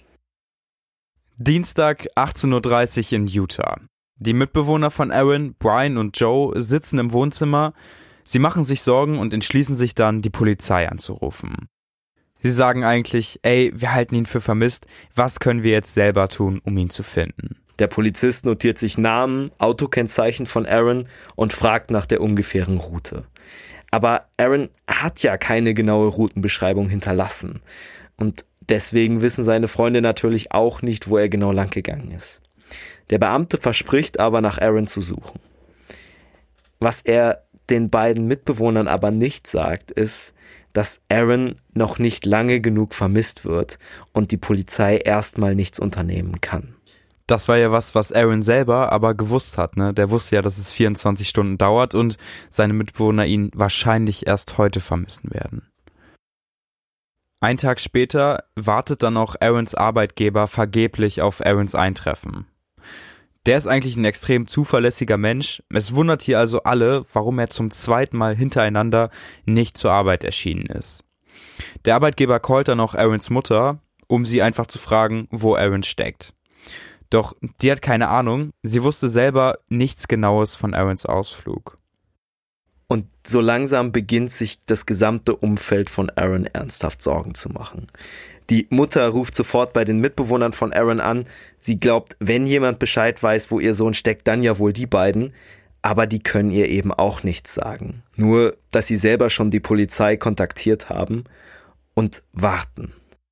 Dienstag 18:30 Uhr in Utah. Die Mitbewohner von Aaron, Brian und Joe, sitzen im Wohnzimmer. Sie machen sich Sorgen und entschließen sich dann, die Polizei anzurufen. Sie sagen eigentlich, ey, wir halten ihn für vermisst, was können wir jetzt selber tun, um ihn zu finden? Der Polizist notiert sich Namen, Autokennzeichen von Aaron und fragt nach der ungefähren Route. Aber Aaron hat ja keine genaue Routenbeschreibung hinterlassen. Und deswegen wissen seine Freunde natürlich auch nicht, wo er genau lang gegangen ist. Der Beamte verspricht aber, nach Aaron zu suchen. Was er den beiden Mitbewohnern aber nicht sagt, ist, dass Aaron noch nicht lange genug vermisst wird und die Polizei erstmal nichts unternehmen kann. Das war ja was Aaron selber aber gewusst hat, ne? Der wusste ja, dass es 24 Stunden dauert und seine Mitbewohner ihn wahrscheinlich erst heute vermissen werden. Einen Tag später wartet dann auch Aarons Arbeitgeber vergeblich auf Aarons Eintreffen. Der ist eigentlich ein extrem zuverlässiger Mensch. Es wundert hier also alle, warum er zum zweiten Mal hintereinander nicht zur Arbeit erschienen ist. Der Arbeitgeber callt dann auch Aarons Mutter, um sie einfach zu fragen, wo Aaron steckt. Doch die hat keine Ahnung, sie wusste selber nichts Genaues von Aarons Ausflug. Und so langsam beginnt sich das gesamte Umfeld von Aaron ernsthaft Sorgen zu machen. Die Mutter ruft sofort bei den Mitbewohnern von Aaron an. Sie glaubt, wenn jemand Bescheid weiß, wo ihr Sohn steckt, dann ja wohl die beiden. Aber die können ihr eben auch nichts sagen. Nur, dass sie selber schon die Polizei kontaktiert haben und warten.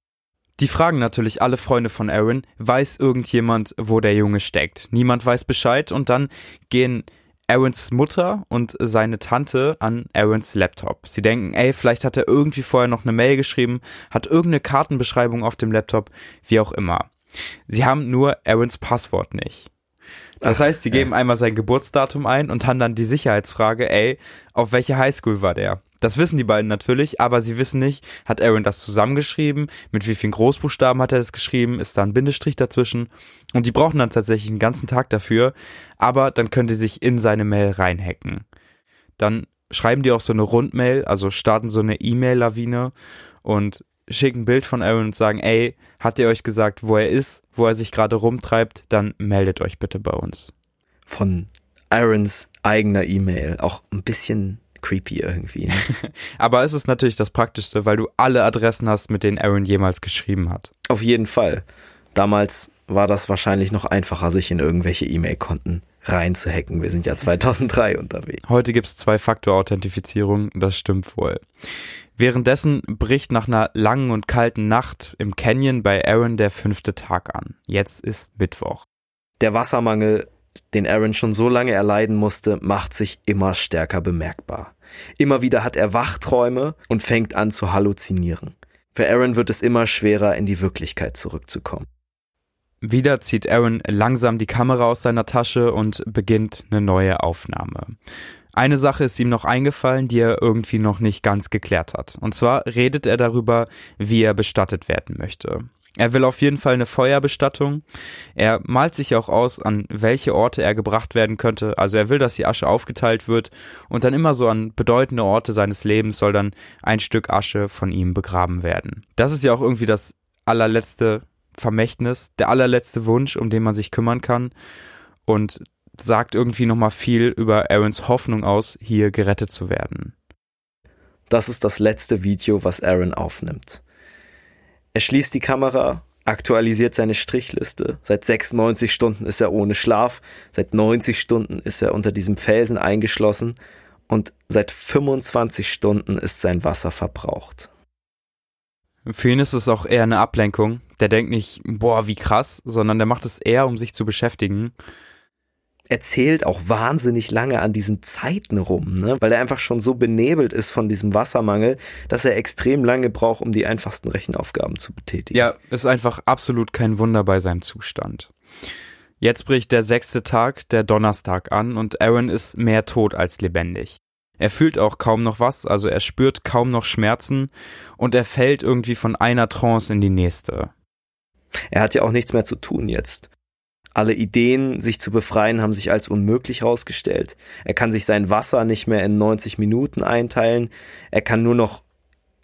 Die fragen natürlich alle Freunde von Aaron, weiß irgendjemand, wo der Junge steckt? Niemand weiß Bescheid und dann gehen Aarons Mutter und seine Tante an Aarons Laptop. Sie denken, ey, vielleicht hat er irgendwie vorher noch eine Mail geschrieben, hat irgendeine Kartenbeschreibung auf dem Laptop, wie auch immer. Sie haben nur Aarons Passwort nicht. Das heißt, sie geben einmal sein Geburtsdatum ein und haben dann die Sicherheitsfrage, ey, auf welche Highschool war der? Das wissen die beiden natürlich, aber sie wissen nicht, hat Aaron das zusammengeschrieben, mit wie vielen Großbuchstaben hat er das geschrieben, ist da ein Bindestrich dazwischen und die brauchen dann tatsächlich einen ganzen Tag dafür, aber dann können die sich in seine Mail reinhacken. Dann schreiben die auch so eine Rundmail, also starten so eine E-Mail-Lawine und schicken ein Bild von Aaron und sagen, ey, hat er euch gesagt, wo er ist, wo er sich gerade rumtreibt, dann meldet euch bitte bei uns. Von Aarons eigener E-Mail, auch ein bisschen creepy irgendwie. Ne? Aber es ist natürlich das Praktischste, weil du alle Adressen hast, mit denen Aaron jemals geschrieben hat. Auf jeden Fall. Damals war das wahrscheinlich noch einfacher, sich in irgendwelche E-Mail-Konten reinzuhacken. Wir sind ja 2003 unterwegs. Heute gibt's 2-Faktor-Authentifizierung, das stimmt wohl. Währenddessen bricht nach einer langen und kalten Nacht im Canyon bei Aaron der 5. Tag an. Jetzt ist Mittwoch. Der Wassermangel, den Aaron schon so lange erleiden musste, macht sich immer stärker bemerkbar. Immer wieder hat er Wachträume und fängt an zu halluzinieren. Für Aaron wird es immer schwerer, in die Wirklichkeit zurückzukommen. Wieder zieht Aaron langsam die Kamera aus seiner Tasche und beginnt eine neue Aufnahme. Eine Sache ist ihm noch eingefallen, die er irgendwie noch nicht ganz geklärt hat. Und zwar redet er darüber, wie er bestattet werden möchte. Er will auf jeden Fall eine Feuerbestattung. Er malt sich auch aus, an welche Orte er gebracht werden könnte. Also er will, dass die Asche aufgeteilt wird und dann immer so an bedeutende Orte seines Lebens soll dann ein Stück Asche von ihm begraben werden. Das ist ja auch irgendwie das allerletzte Vermächtnis, der allerletzte Wunsch, um den man sich kümmern kann und sagt irgendwie nochmal viel über Aarons Hoffnung aus, hier gerettet zu werden. Das ist das letzte Video, was Aaron aufnimmt. Er schließt die Kamera, aktualisiert seine Strichliste. Seit 96 Stunden ist er ohne Schlaf, seit 90 Stunden ist er unter diesem Felsen eingeschlossen und seit 25 Stunden ist sein Wasser verbraucht. Für ihn ist es auch eher eine Ablenkung. Der denkt nicht, boah, wie krass, sondern der macht es eher, um sich zu beschäftigen. Er zählt auch wahnsinnig lange an diesen Zeiten rum, ne? Weil er einfach schon so benebelt ist von diesem Wassermangel, dass er extrem lange braucht, um die einfachsten Rechenaufgaben zu betätigen. Ja, ist einfach absolut kein Wunder bei seinem Zustand. Jetzt bricht der 6. Tag, der Donnerstag, an und Aaron ist mehr tot als lebendig. Er fühlt auch kaum noch was, also er spürt kaum noch Schmerzen und er fällt irgendwie von einer Trance in die nächste. Er hat ja auch nichts mehr zu tun jetzt. Alle Ideen, sich zu befreien, haben sich als unmöglich herausgestellt. Er kann sich sein Wasser nicht mehr in 90 Minuten einteilen. Er kann nur noch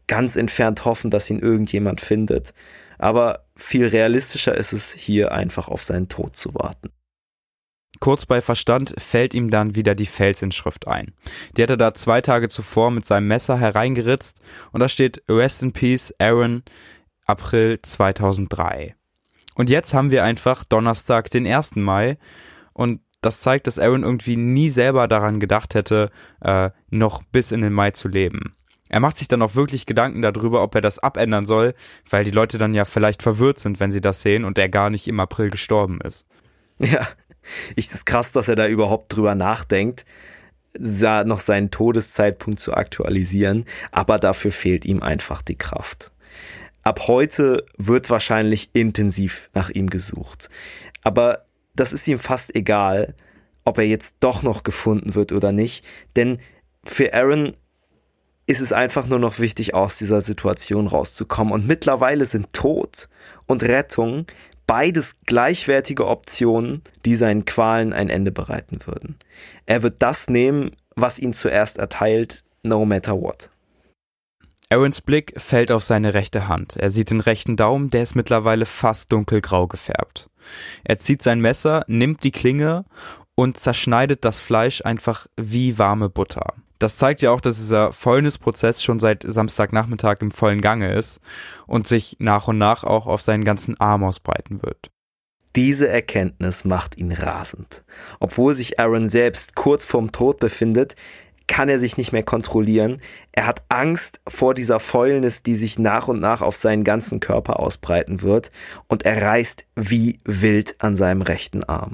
ganz entfernt hoffen, dass ihn irgendjemand findet. Aber viel realistischer ist es, hier einfach auf seinen Tod zu warten. Kurz bei Verstand fällt ihm dann wieder die Felsinschrift ein. Die hat er da 2 Tage zuvor mit seinem Messer hereingeritzt und da steht Rest in Peace, Aaron, April 2003. Und jetzt haben wir einfach Donnerstag, den 1. Mai und das zeigt, dass Aaron irgendwie nie selber daran gedacht hätte, noch bis in den Mai zu leben. Er macht sich dann auch wirklich Gedanken darüber, ob er das abändern soll, weil die Leute dann ja vielleicht verwirrt sind, wenn sie das sehen und er gar nicht im April gestorben ist. Ja, ist krass, dass er da überhaupt drüber nachdenkt, noch seinen Todeszeitpunkt zu aktualisieren, aber dafür fehlt ihm einfach die Kraft. Ab heute wird wahrscheinlich intensiv nach ihm gesucht, aber das ist ihm fast egal, ob er jetzt doch noch gefunden wird oder nicht, denn für Aaron ist es einfach nur noch wichtig, aus dieser Situation rauszukommen und mittlerweile sind Tod und Rettung beides gleichwertige Optionen, die seinen Qualen ein Ende bereiten würden. Er wird das nehmen, was ihn zuerst erteilt, no matter what. Aarons Blick fällt auf seine rechte Hand. Er sieht den rechten Daumen, der ist mittlerweile fast dunkelgrau gefärbt. Er zieht sein Messer, nimmt die Klinge und zerschneidet das Fleisch einfach wie warme Butter. Das zeigt ja auch, dass dieser Fäulnisprozess schon seit Samstagnachmittag im vollen Gange ist und sich nach und nach auch auf seinen ganzen Arm ausbreiten wird. Diese Erkenntnis macht ihn rasend. Obwohl sich Aaron selbst kurz vorm Tod befindet, kann er sich nicht mehr kontrollieren. Er hat Angst vor dieser Fäulnis, die sich nach und nach auf seinen ganzen Körper ausbreiten wird, und er reißt wie wild an seinem rechten Arm.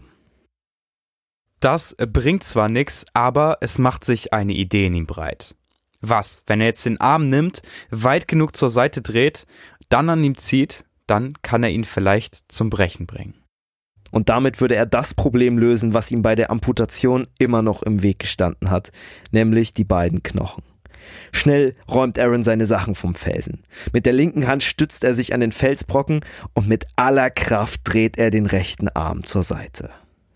Das bringt zwar nichts, aber es macht sich eine Idee in ihm breit. Was, wenn er jetzt den Arm nimmt, weit genug zur Seite dreht, dann an ihm zieht, dann kann er ihn vielleicht zum Brechen bringen. Und damit würde er das Problem lösen, was ihm bei der Amputation immer noch im Weg gestanden hat, nämlich die beiden Knochen. Schnell räumt Aaron seine Sachen vom Felsen. Mit der linken Hand stützt er sich an den Felsbrocken und mit aller Kraft dreht er den rechten Arm zur Seite.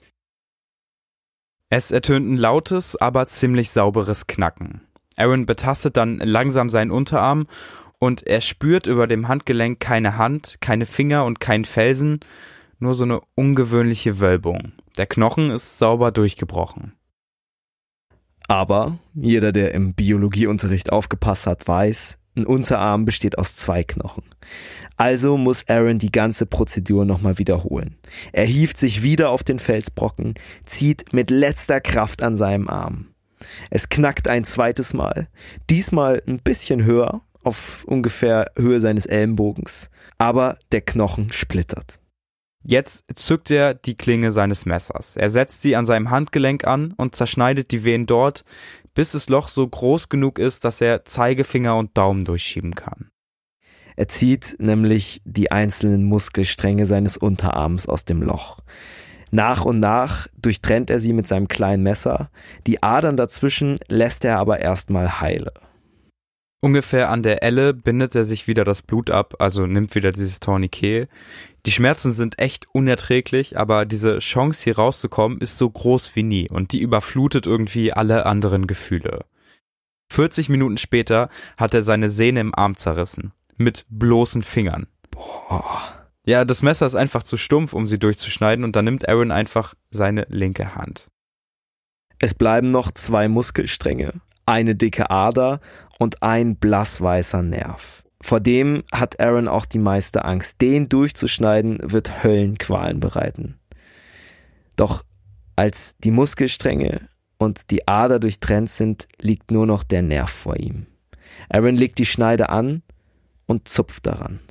Es ertönt ein lautes, aber ziemlich sauberes Knacken. Aaron betastet dann langsam seinen Unterarm und er spürt über dem Handgelenk keine Hand, keine Finger und keinen Felsen, nur so eine ungewöhnliche Wölbung. Der Knochen ist sauber durchgebrochen. Aber jeder, der im Biologieunterricht aufgepasst hat, weiß, ein Unterarm besteht aus 2 Knochen. Also muss Aaron die ganze Prozedur nochmal wiederholen. Er hieft sich wieder auf den Felsbrocken, zieht mit letzter Kraft an seinem Arm. Es knackt ein zweites Mal, diesmal ein bisschen höher, auf ungefähr Höhe seines Ellenbogens, aber der Knochen splittert. Jetzt zückt er die Klinge seines Messers. Er setzt sie an seinem Handgelenk an und zerschneidet die Venen dort, bis das Loch so groß genug ist, dass er Zeigefinger und Daumen durchschieben kann. Er zieht nämlich die einzelnen Muskelstränge seines Unterarms aus dem Loch. Nach und nach durchtrennt er sie mit seinem kleinen Messer. Die Adern dazwischen lässt er aber erstmal heile. Ungefähr an der Elle bindet er sich wieder das Blut ab, also nimmt wieder dieses Tourniquet. Die Schmerzen sind echt unerträglich, aber diese Chance hier rauszukommen ist so groß wie nie und die überflutet irgendwie alle anderen Gefühle. 40 Minuten später hat er seine Sehne im Arm zerrissen, mit bloßen Fingern. Boah. Ja, das Messer ist einfach zu stumpf, um sie durchzuschneiden und dann nimmt Aaron einfach seine linke Hand. Es bleiben noch 2 Muskelstränge, eine dicke Ader und ein blassweißer Nerv. Vor dem hat Aaron auch die meiste Angst. Den durchzuschneiden wird Höllenqualen bereiten. Doch als die Muskelstränge und die Ader durchtrennt sind, liegt nur noch der Nerv vor ihm. Aaron legt die Schneide an und zupft daran.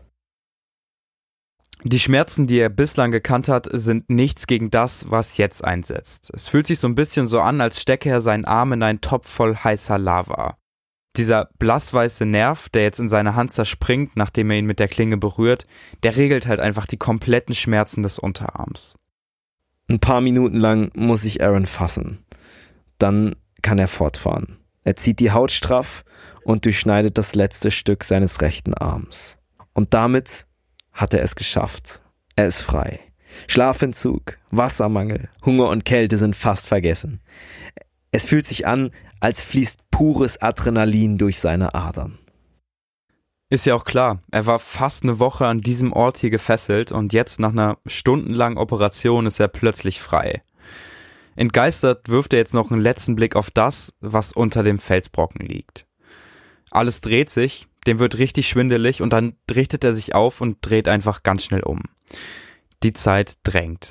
Die Schmerzen, die er bislang gekannt hat, sind nichts gegen das, was jetzt einsetzt. Es fühlt sich so ein bisschen so an, als stecke er seinen Arm in einen Topf voll heißer Lava. Dieser blassweiße Nerv, der jetzt in seine Hand zerspringt, nachdem er ihn mit der Klinge berührt, der regelt halt einfach die kompletten Schmerzen des Unterarms. Ein paar Minuten lang muss sich Aaron fassen. Dann kann er fortfahren. Er zieht die Haut straff und durchschneidet das letzte Stück seines rechten Arms. Und damit hat er es geschafft. Er ist frei. Schlafentzug, Wassermangel, Hunger und Kälte sind fast vergessen. Es fühlt sich an, als fließt pures Adrenalin durch seine Adern. Ist ja auch klar, er war fast eine Woche an diesem Ort hier gefesselt und jetzt nach einer stundenlangen Operation ist er plötzlich frei. Entgeistert wirft er jetzt noch einen letzten Blick auf das, was unter dem Felsbrocken liegt. Alles dreht sich, dem wird richtig schwindelig und dann richtet er sich auf und dreht einfach ganz schnell um. Die Zeit drängt.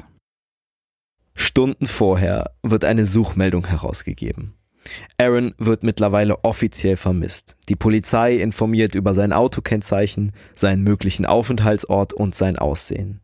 Stunden vorher wird eine Suchmeldung herausgegeben. Aaron wird mittlerweile offiziell vermisst. Die Polizei informiert über sein Autokennzeichen, seinen möglichen Aufenthaltsort und sein Aussehen.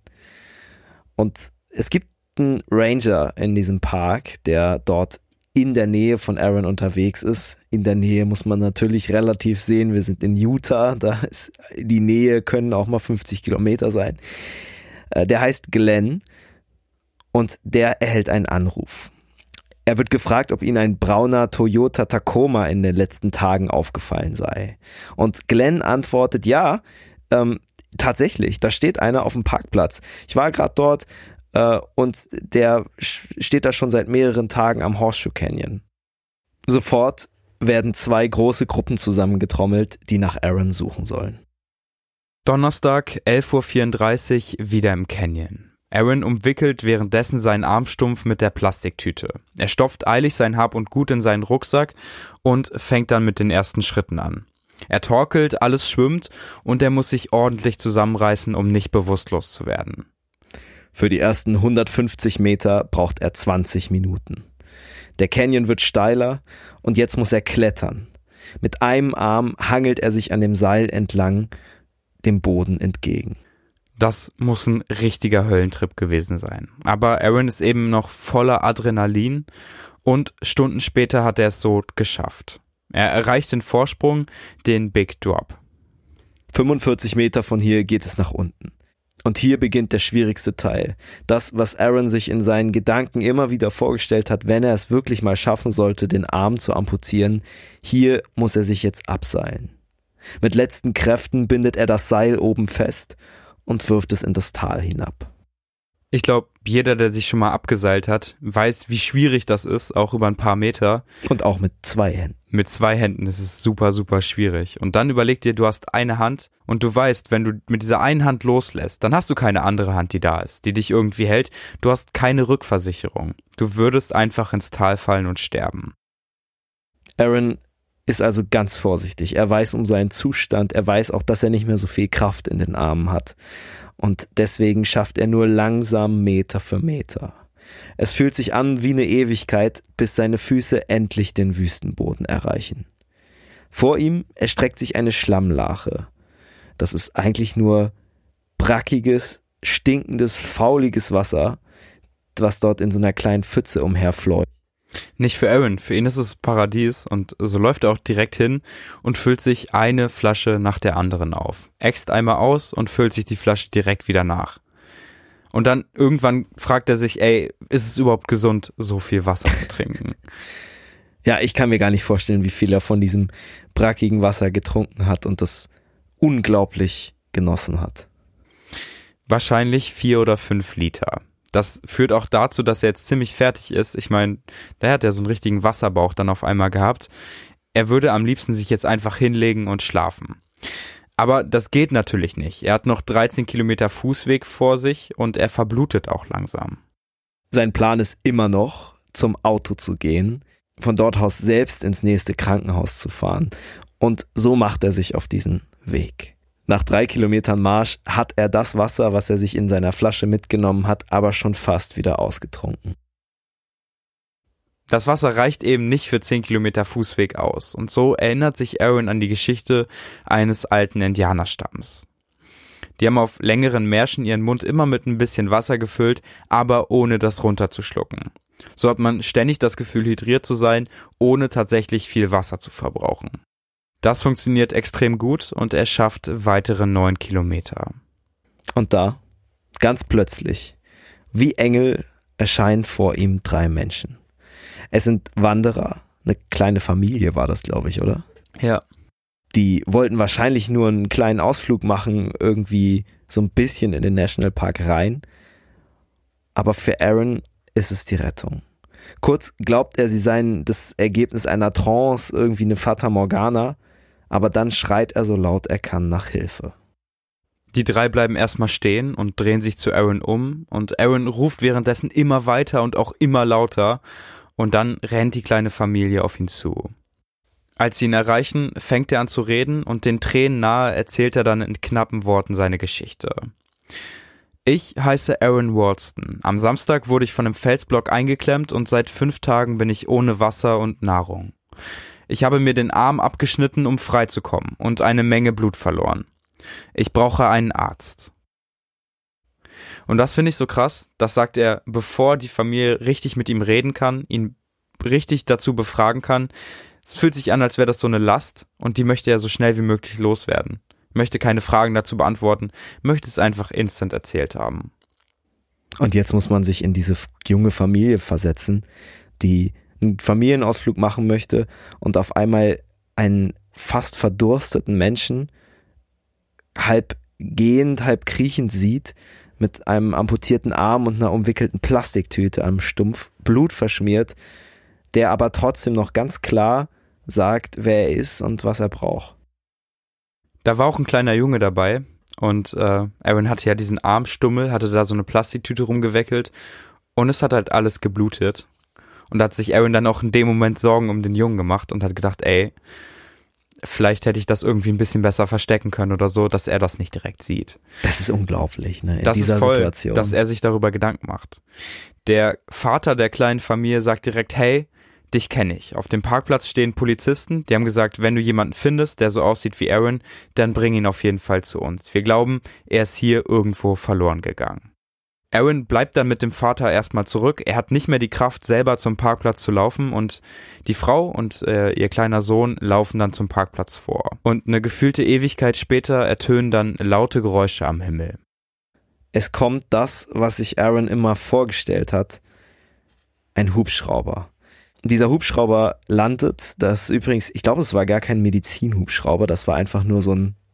Und es gibt einen Ranger in diesem Park, der dort in der Nähe von Aaron unterwegs ist. In der Nähe muss man natürlich relativ sehen, wir sind in Utah, da ist die Nähe können auch mal 50 Kilometer sein. Der heißt Glenn und der erhält einen Anruf. Er wird gefragt, ob ihm ein brauner Toyota Tacoma in den letzten Tagen aufgefallen sei. Und Glenn antwortet, ja, tatsächlich, da steht einer auf dem Parkplatz. Ich war gerade dort und der steht da schon seit mehreren Tagen am Horseshoe Canyon. Sofort werden 2 große Gruppen zusammengetrommelt, die nach Aaron suchen sollen. Donnerstag, 11:34 Uhr, wieder im Canyon. Aaron umwickelt währenddessen seinen Armstumpf mit der Plastiktüte. Er stopft eilig sein Hab und Gut in seinen Rucksack und fängt dann mit den ersten Schritten an. Er torkelt, alles schwimmt und er muss sich ordentlich zusammenreißen, um nicht bewusstlos zu werden. Für die ersten 150 Meter braucht er 20 Minuten. Der Canyon wird steiler und jetzt muss er klettern. Mit einem Arm hangelt er sich an dem Seil entlang, dem Boden entgegen. Das muss ein richtiger Höllentrip gewesen sein. Aber Aaron ist eben noch voller Adrenalin und Stunden später hat er es so geschafft. Er erreicht den Vorsprung, den Big Drop. 45 Meter von hier geht es nach unten. Und hier beginnt der schwierigste Teil. Das, was Aaron sich in seinen Gedanken immer wieder vorgestellt hat, wenn er es wirklich mal schaffen sollte, den Arm zu amputieren, hier muss er sich jetzt abseilen. Mit letzten Kräften bindet er das Seil oben fest und wirft es in das Tal hinab. Ich glaube, jeder, der sich schon mal abgeseilt hat, weiß, wie schwierig das ist, auch über ein paar Meter. Und auch mit 2 Händen. Mit 2 Händen ist es super, super schwierig. Und dann überleg dir, du hast eine Hand und du weißt, wenn du mit dieser einen Hand loslässt, dann hast du keine andere Hand, die da ist, die dich irgendwie hält. Du hast keine Rückversicherung. Du würdest einfach ins Tal fallen und sterben. Aaron ist also ganz vorsichtig. Er weiß um seinen Zustand. Er weiß auch, dass er nicht mehr so viel Kraft in den Armen hat. Und deswegen schafft er nur langsam Meter für Meter. Es fühlt sich an wie eine Ewigkeit, bis seine Füße endlich den Wüstenboden erreichen. Vor ihm erstreckt sich eine Schlammlache. Das ist eigentlich nur brackiges, stinkendes, fauliges Wasser, was dort in so einer kleinen Pfütze umherfleucht. Nicht für Aaron, für ihn ist es Paradies und so läuft er auch direkt hin und füllt sich eine Flasche nach der anderen auf. Äxt einmal aus und füllt sich die Flasche direkt wieder nach. Und dann irgendwann fragt er sich, ist es überhaupt gesund, so viel Wasser zu trinken? Ja, ich kann mir gar nicht vorstellen, wie viel er von diesem brackigen Wasser getrunken hat und das unglaublich genossen hat. Wahrscheinlich 4 oder 5 Liter. Das führt auch dazu, dass er jetzt ziemlich fertig ist. Ich meine, der hat ja so einen richtigen Wasserbauch dann auf einmal gehabt. Er würde am liebsten sich jetzt einfach hinlegen und schlafen. Aber das geht natürlich nicht. Er hat noch 13 Kilometer Fußweg vor sich und er verblutet auch langsam. Sein Plan ist immer noch, zum Auto zu gehen, von dort aus selbst ins nächste Krankenhaus zu fahren. Und so macht er sich auf diesen Weg. Nach 3 Kilometern Marsch hat er das Wasser, was er sich in seiner Flasche mitgenommen hat, aber schon fast wieder ausgetrunken. Das Wasser reicht eben nicht für 10 Kilometer Fußweg aus. Und so erinnert sich Aaron an die Geschichte eines alten Indianerstamms. Die haben auf längeren Märschen ihren Mund immer mit ein bisschen Wasser gefüllt, aber ohne das runterzuschlucken. So hat man ständig das Gefühl, hydriert zu sein, ohne tatsächlich viel Wasser zu verbrauchen. Das funktioniert extrem gut und er schafft weitere 9 Kilometer. Und da, ganz plötzlich, wie Engel, erscheinen vor ihm 3 Menschen. Es sind Wanderer, eine kleine Familie war das, glaube ich, oder? Ja. Die wollten wahrscheinlich nur einen kleinen Ausflug machen, irgendwie so ein bisschen in den Nationalpark rein. Aber für Aaron ist es die Rettung. Kurz glaubt er, sie seien das Ergebnis einer Trance, irgendwie eine Fata Morgana. aber dann schreit er so laut er kann nach Hilfe. Die drei bleiben erstmal stehen und drehen sich zu Aaron um und Aaron ruft währenddessen immer weiter und auch immer lauter und dann rennt die kleine Familie auf ihn zu. Als sie ihn erreichen, fängt er an zu reden und den Tränen nahe erzählt er dann in knappen Worten seine Geschichte. Ich heiße Aaron Ralston. Am Samstag wurde ich von einem Felsblock eingeklemmt und seit 5 Tagen bin ich ohne Wasser und Nahrung. Ich habe mir den Arm abgeschnitten, um frei zu kommen und eine Menge Blut verloren. Ich brauche einen Arzt. Und das finde ich so krass, das sagt er, bevor die Familie richtig mit ihm reden kann, ihn richtig dazu befragen kann. Es fühlt sich an, als wäre das so eine Last und die möchte er so schnell wie möglich loswerden. Möchte keine Fragen dazu beantworten, möchte es einfach instant erzählt haben. Und jetzt muss man sich in diese junge Familie versetzen, die einen Familienausflug machen möchte und auf einmal einen fast verdursteten Menschen halb gehend, halb kriechend sieht, mit einem amputierten Arm und einer umwickelten Plastiktüte am Stumpf, Blut verschmiert, der aber trotzdem noch ganz klar sagt, wer er ist und was er braucht. Da war auch ein kleiner Junge dabei und Aaron hatte ja diesen Armstummel, hatte da so eine Plastiktüte rumgewickelt und es hat halt alles geblutet. Und da hat sich Aaron dann auch in dem Moment Sorgen um den Jungen gemacht und hat gedacht, ey, vielleicht hätte ich das irgendwie ein bisschen besser verstecken können oder so, dass er das nicht direkt sieht. Das ist unglaublich, ne? In das dieser ist voll, Situation. Dass er sich darüber Gedanken macht. Der Vater der kleinen Familie sagt direkt, hey, dich kenne ich. Auf dem Parkplatz stehen Polizisten, die haben gesagt, wenn du jemanden findest, der so aussieht wie Aaron, dann bring ihn auf jeden Fall zu uns. Wir glauben, er ist hier irgendwo verloren gegangen. Aaron bleibt dann mit dem Vater erstmal zurück. Er hat nicht mehr die Kraft, selber zum Parkplatz zu laufen und die Frau und ihr kleiner Sohn laufen dann zum Parkplatz vor. Und eine gefühlte Ewigkeit später ertönen dann laute Geräusche am Himmel. Es kommt das, was sich Aaron immer vorgestellt hat. Ein Hubschrauber. Dieser Hubschrauber landet, das übrigens, ich glaube, es war gar kein Medizinhubschrauber, das war einfach nur so ein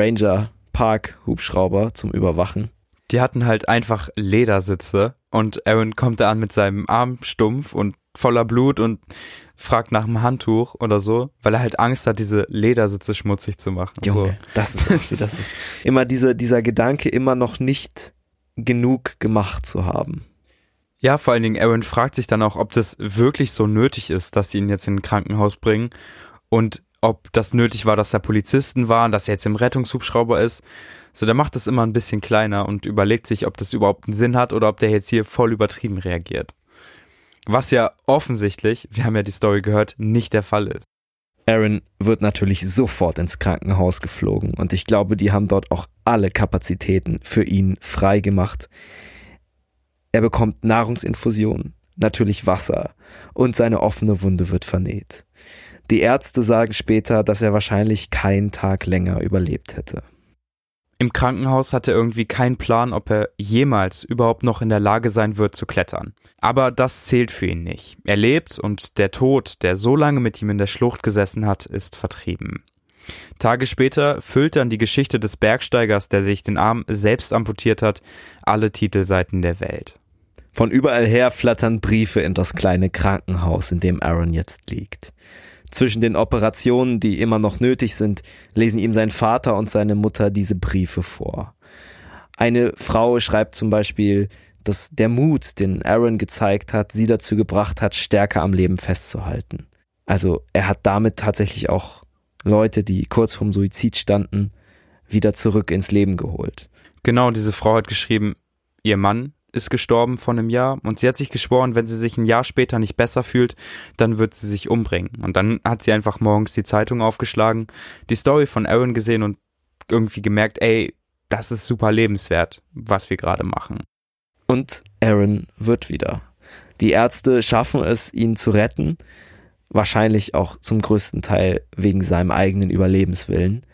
Ranger-Park-Hubschrauber zum Überwachen. Die hatten halt einfach Ledersitze und Aaron kommt da an mit seinem Arm stumpf und voller Blut und fragt nach einem Handtuch oder so, weil er halt Angst hat, diese Ledersitze schmutzig zu machen. Junge, so. das ist immer dieser Gedanke, immer noch nicht genug gemacht zu haben. Ja, vor allen Dingen Aaron fragt sich dann auch, ob das wirklich so nötig ist, dass sie ihn jetzt in ein Krankenhaus bringen und ob das nötig war, dass da Polizisten waren, dass er jetzt im Rettungshubschrauber ist. So, der macht das immer ein bisschen kleiner und überlegt sich, ob das überhaupt einen Sinn hat oder ob der jetzt hier voll übertrieben reagiert. Was ja offensichtlich, wir haben ja die Story gehört, nicht der Fall ist. Aaron wird natürlich sofort ins Krankenhaus geflogen und ich glaube, die haben dort auch alle Kapazitäten für ihn frei gemacht. Er bekommt Nahrungsinfusionen, natürlich Wasser und seine offene Wunde wird vernäht. Die Ärzte sagen später, dass er wahrscheinlich keinen Tag länger überlebt hätte. Im Krankenhaus hat er irgendwie keinen Plan, ob er jemals überhaupt noch in der Lage sein wird zu klettern. Aber das zählt für ihn nicht. Er lebt und der Tod, der so lange mit ihm in der Schlucht gesessen hat, ist vertrieben. Tage später füllt dann die Geschichte des Bergsteigers, der sich den Arm selbst amputiert hat, alle Titelseiten der Welt. Von überall her flattern Briefe in das kleine Krankenhaus, in dem Aaron jetzt liegt. Zwischen den Operationen, die immer noch nötig sind, lesen ihm sein Vater und seine Mutter diese Briefe vor. Eine Frau schreibt zum Beispiel, dass der Mut, den Aaron gezeigt hat, sie dazu gebracht hat, stärker am Leben festzuhalten. Also er hat damit tatsächlich auch Leute, die kurz vorm Suizid standen, wieder zurück ins Leben geholt. Genau, diese Frau hat geschrieben, ihr Mann ist gestorben vor einem Jahr und sie hat sich geschworen, wenn sie sich ein Jahr später nicht besser fühlt, dann wird sie sich umbringen. Und dann hat sie einfach morgens die Zeitung aufgeschlagen, die Story von Aaron gesehen und irgendwie gemerkt, ey, das ist super lebenswert, was wir gerade machen. Und Aaron wird wieder. Die Ärzte schaffen es, ihn zu retten, wahrscheinlich auch zum größten Teil wegen seinem eigenen Überlebenswillen.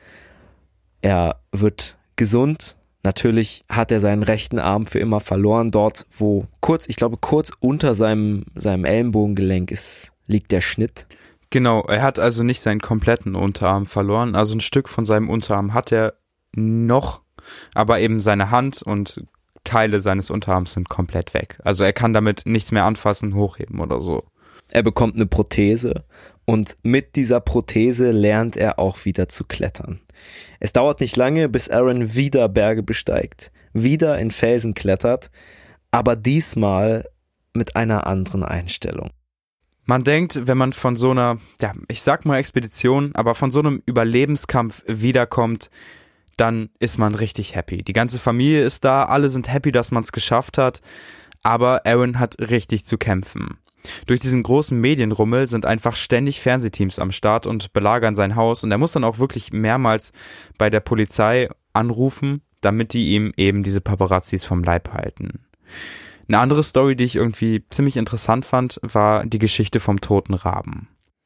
Er wird gesund. Natürlich hat er seinen rechten Arm für immer verloren, dort wo kurz unter seinem Ellenbogengelenk liegt der Schnitt. Genau, er hat also nicht seinen kompletten Unterarm verloren, also ein Stück von seinem Unterarm hat er noch, aber eben seine Hand und Teile seines Unterarms sind komplett weg. Also er kann damit nichts mehr anfassen, hochheben oder so. Er bekommt eine Prothese und mit dieser Prothese lernt er auch wieder zu klettern. Es dauert nicht lange, bis Aaron wieder Berge besteigt, wieder in Felsen klettert, aber diesmal mit einer anderen Einstellung. Man denkt, wenn man von so einer, ich sag mal Expedition, aber von so einem Überlebenskampf wiederkommt, dann ist man richtig happy. Die ganze Familie ist da, alle sind happy, dass man es geschafft hat, aber Aaron hat richtig zu kämpfen. Durch diesen großen Medienrummel sind einfach ständig Fernsehteams am Start und belagern sein Haus und er muss dann auch wirklich mehrmals bei der Polizei anrufen, damit die ihm eben diese Paparazzis vom Leib halten. Eine andere Story, die ich irgendwie ziemlich interessant fand, war die Geschichte vom toten Raben.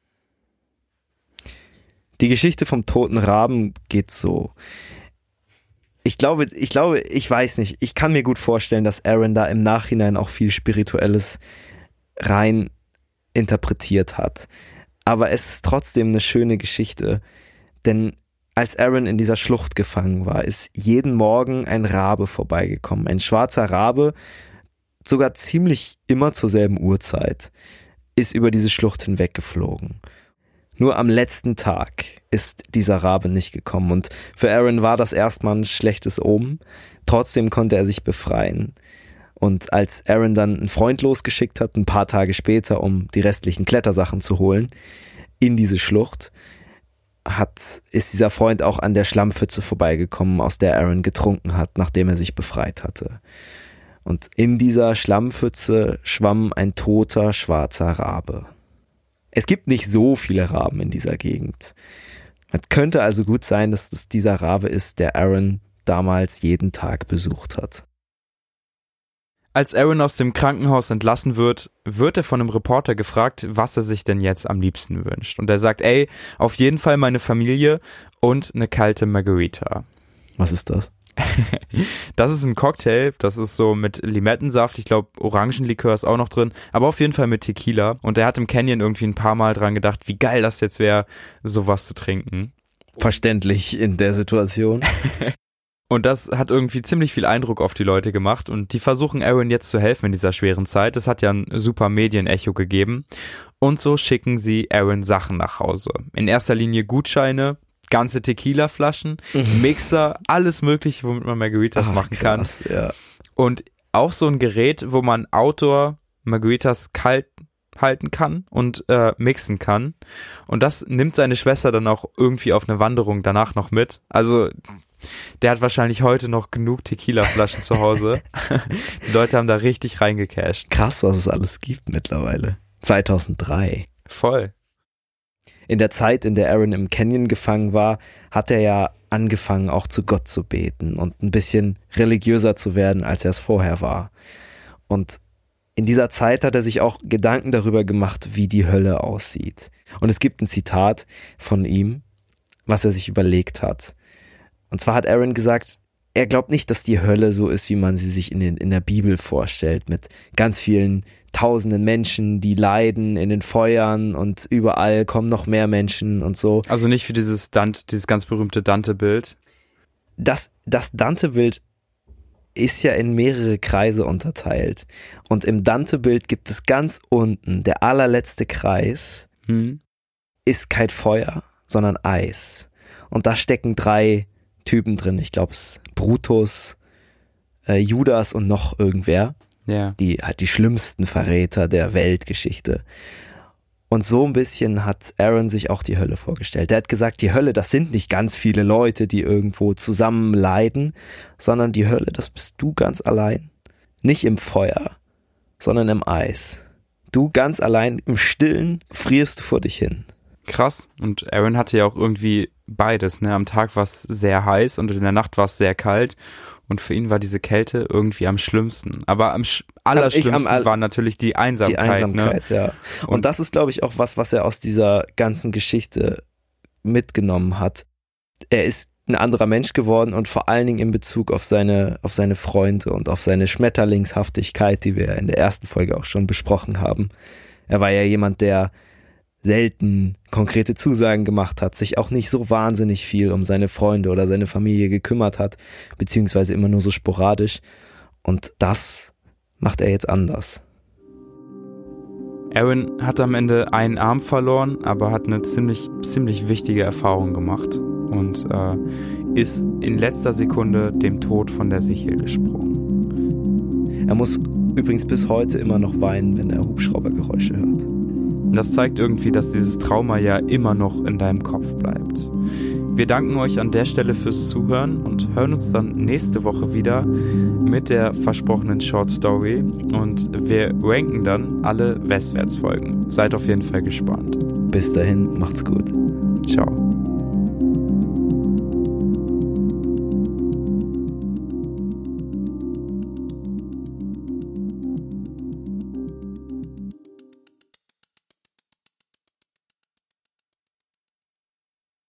Die Geschichte vom toten Raben geht so. Ich weiß nicht, ich kann mir gut vorstellen, dass Aaron da im Nachhinein auch viel Spirituelles rein interpretiert hat. Aber es ist trotzdem eine schöne Geschichte, denn als Aaron in dieser Schlucht gefangen war, ist jeden Morgen ein Rabe vorbeigekommen. Ein schwarzer Rabe, sogar ziemlich immer zur selben Uhrzeit, ist über diese Schlucht hinweggeflogen. Nur am letzten Tag ist dieser Rabe nicht gekommen und für Aaron war das erstmal ein schlechtes Omen. Trotzdem konnte er sich befreien. Und als Aaron dann einen Freund losgeschickt hat, ein paar Tage später, um die restlichen Klettersachen zu holen, in diese Schlucht, ist dieser Freund auch an der Schlammpfütze vorbeigekommen, aus der Aaron getrunken hat, nachdem er sich befreit hatte. Und in dieser Schlammpfütze schwamm ein toter, schwarzer Rabe. Es gibt nicht so viele Raben in dieser Gegend. Es könnte also gut sein, dass es dieser Rabe ist, der Aaron damals jeden Tag besucht hat. Als Aaron aus dem Krankenhaus entlassen wird, wird er von einem Reporter gefragt, was er sich denn jetzt am liebsten wünscht. Und er sagt, auf jeden Fall meine Familie und eine kalte Margarita. Was ist das? Das ist ein Cocktail, das ist so mit Limettensaft, ich glaube Orangenlikör ist auch noch drin, aber auf jeden Fall mit Tequila. Und er hat im Canyon irgendwie ein paar Mal dran gedacht, wie geil das jetzt wäre, sowas zu trinken. Verständlich in der Situation. Und das hat irgendwie ziemlich viel Eindruck auf die Leute gemacht und die versuchen Aaron jetzt zu helfen in dieser schweren Zeit. Es hat ja ein super Medienecho gegeben und so schicken sie Aaron Sachen nach Hause. In erster Linie Gutscheine, ganze Tequila-Flaschen, Mixer, alles mögliche, womit man Margaritas machen kann. Ja. Und auch so ein Gerät, wo man Outdoor Margaritas kalt halten kann und mixen kann. Und das nimmt seine Schwester dann auch irgendwie auf eine Wanderung danach noch mit. Also der hat wahrscheinlich heute noch genug Tequila-Flaschen zu Hause. Die Leute haben da richtig reingecasht. Krass, was es alles gibt mittlerweile. 2003. Voll. In der Zeit, in der Aaron im Canyon gefangen war, hat er ja angefangen, auch zu Gott zu beten und ein bisschen religiöser zu werden, als er es vorher war. Und in dieser Zeit hat er sich auch Gedanken darüber gemacht, wie die Hölle aussieht. Und es gibt ein Zitat von ihm, was er sich überlegt hat. Und zwar hat Aaron gesagt, er glaubt nicht, dass die Hölle so ist, wie man sie sich in der Bibel vorstellt, mit ganz vielen tausenden Menschen, die leiden in den Feuern und überall kommen noch mehr Menschen und so. Also nicht für dieses ganz berühmte Dante-Bild. Das Dante-Bild ist ja in mehrere Kreise unterteilt. Und im Dante-Bild gibt es ganz unten, der allerletzte Kreis, ist kein Feuer, sondern Eis. Und da stecken 3 Typen drin. Ich glaube, es ist Brutus, Judas und noch irgendwer. Ja. Die halt die schlimmsten Verräter der Weltgeschichte. Und so ein bisschen hat Aaron sich auch die Hölle vorgestellt. Er hat gesagt, die Hölle, das sind nicht ganz viele Leute, die irgendwo zusammen leiden, sondern die Hölle, das bist du ganz allein. Nicht im Feuer, sondern im Eis. Du ganz allein im Stillen frierst du vor dich hin. Krass. Und Aaron hatte ja auch irgendwie beides, ne? Am Tag war es sehr heiß und in der Nacht war es sehr kalt. Und für ihn war diese Kälte irgendwie am schlimmsten. Aber am allerschlimmsten war natürlich die Einsamkeit. Die Einsamkeit, ne? Ja. Und das ist, glaube ich, auch was er aus dieser ganzen Geschichte mitgenommen hat. Er ist ein anderer Mensch geworden und vor allen Dingen in Bezug auf seine Freunde und auf seine Schmetterlingshaftigkeit, die wir in der ersten Folge auch schon besprochen haben. Er war ja jemand, der selten konkrete Zusagen gemacht hat, sich auch nicht so wahnsinnig viel um seine Freunde oder seine Familie gekümmert hat, beziehungsweise immer nur so sporadisch. Und das macht er jetzt anders. Aaron hat am Ende einen Arm verloren, aber hat eine ziemlich wichtige Erfahrung gemacht und ist in letzter Sekunde dem Tod von der Sichel gesprungen. Er muss übrigens bis heute immer noch weinen, wenn er Hubschraubergeräusche hört. Das zeigt irgendwie, dass dieses Trauma ja immer noch in deinem Kopf bleibt. Wir danken euch an der Stelle fürs Zuhören und hören uns dann nächste Woche wieder mit der versprochenen Short Story und wir ranken dann alle Westwärtsfolgen. Seid auf jeden Fall gespannt. Bis dahin, macht's gut. Ciao.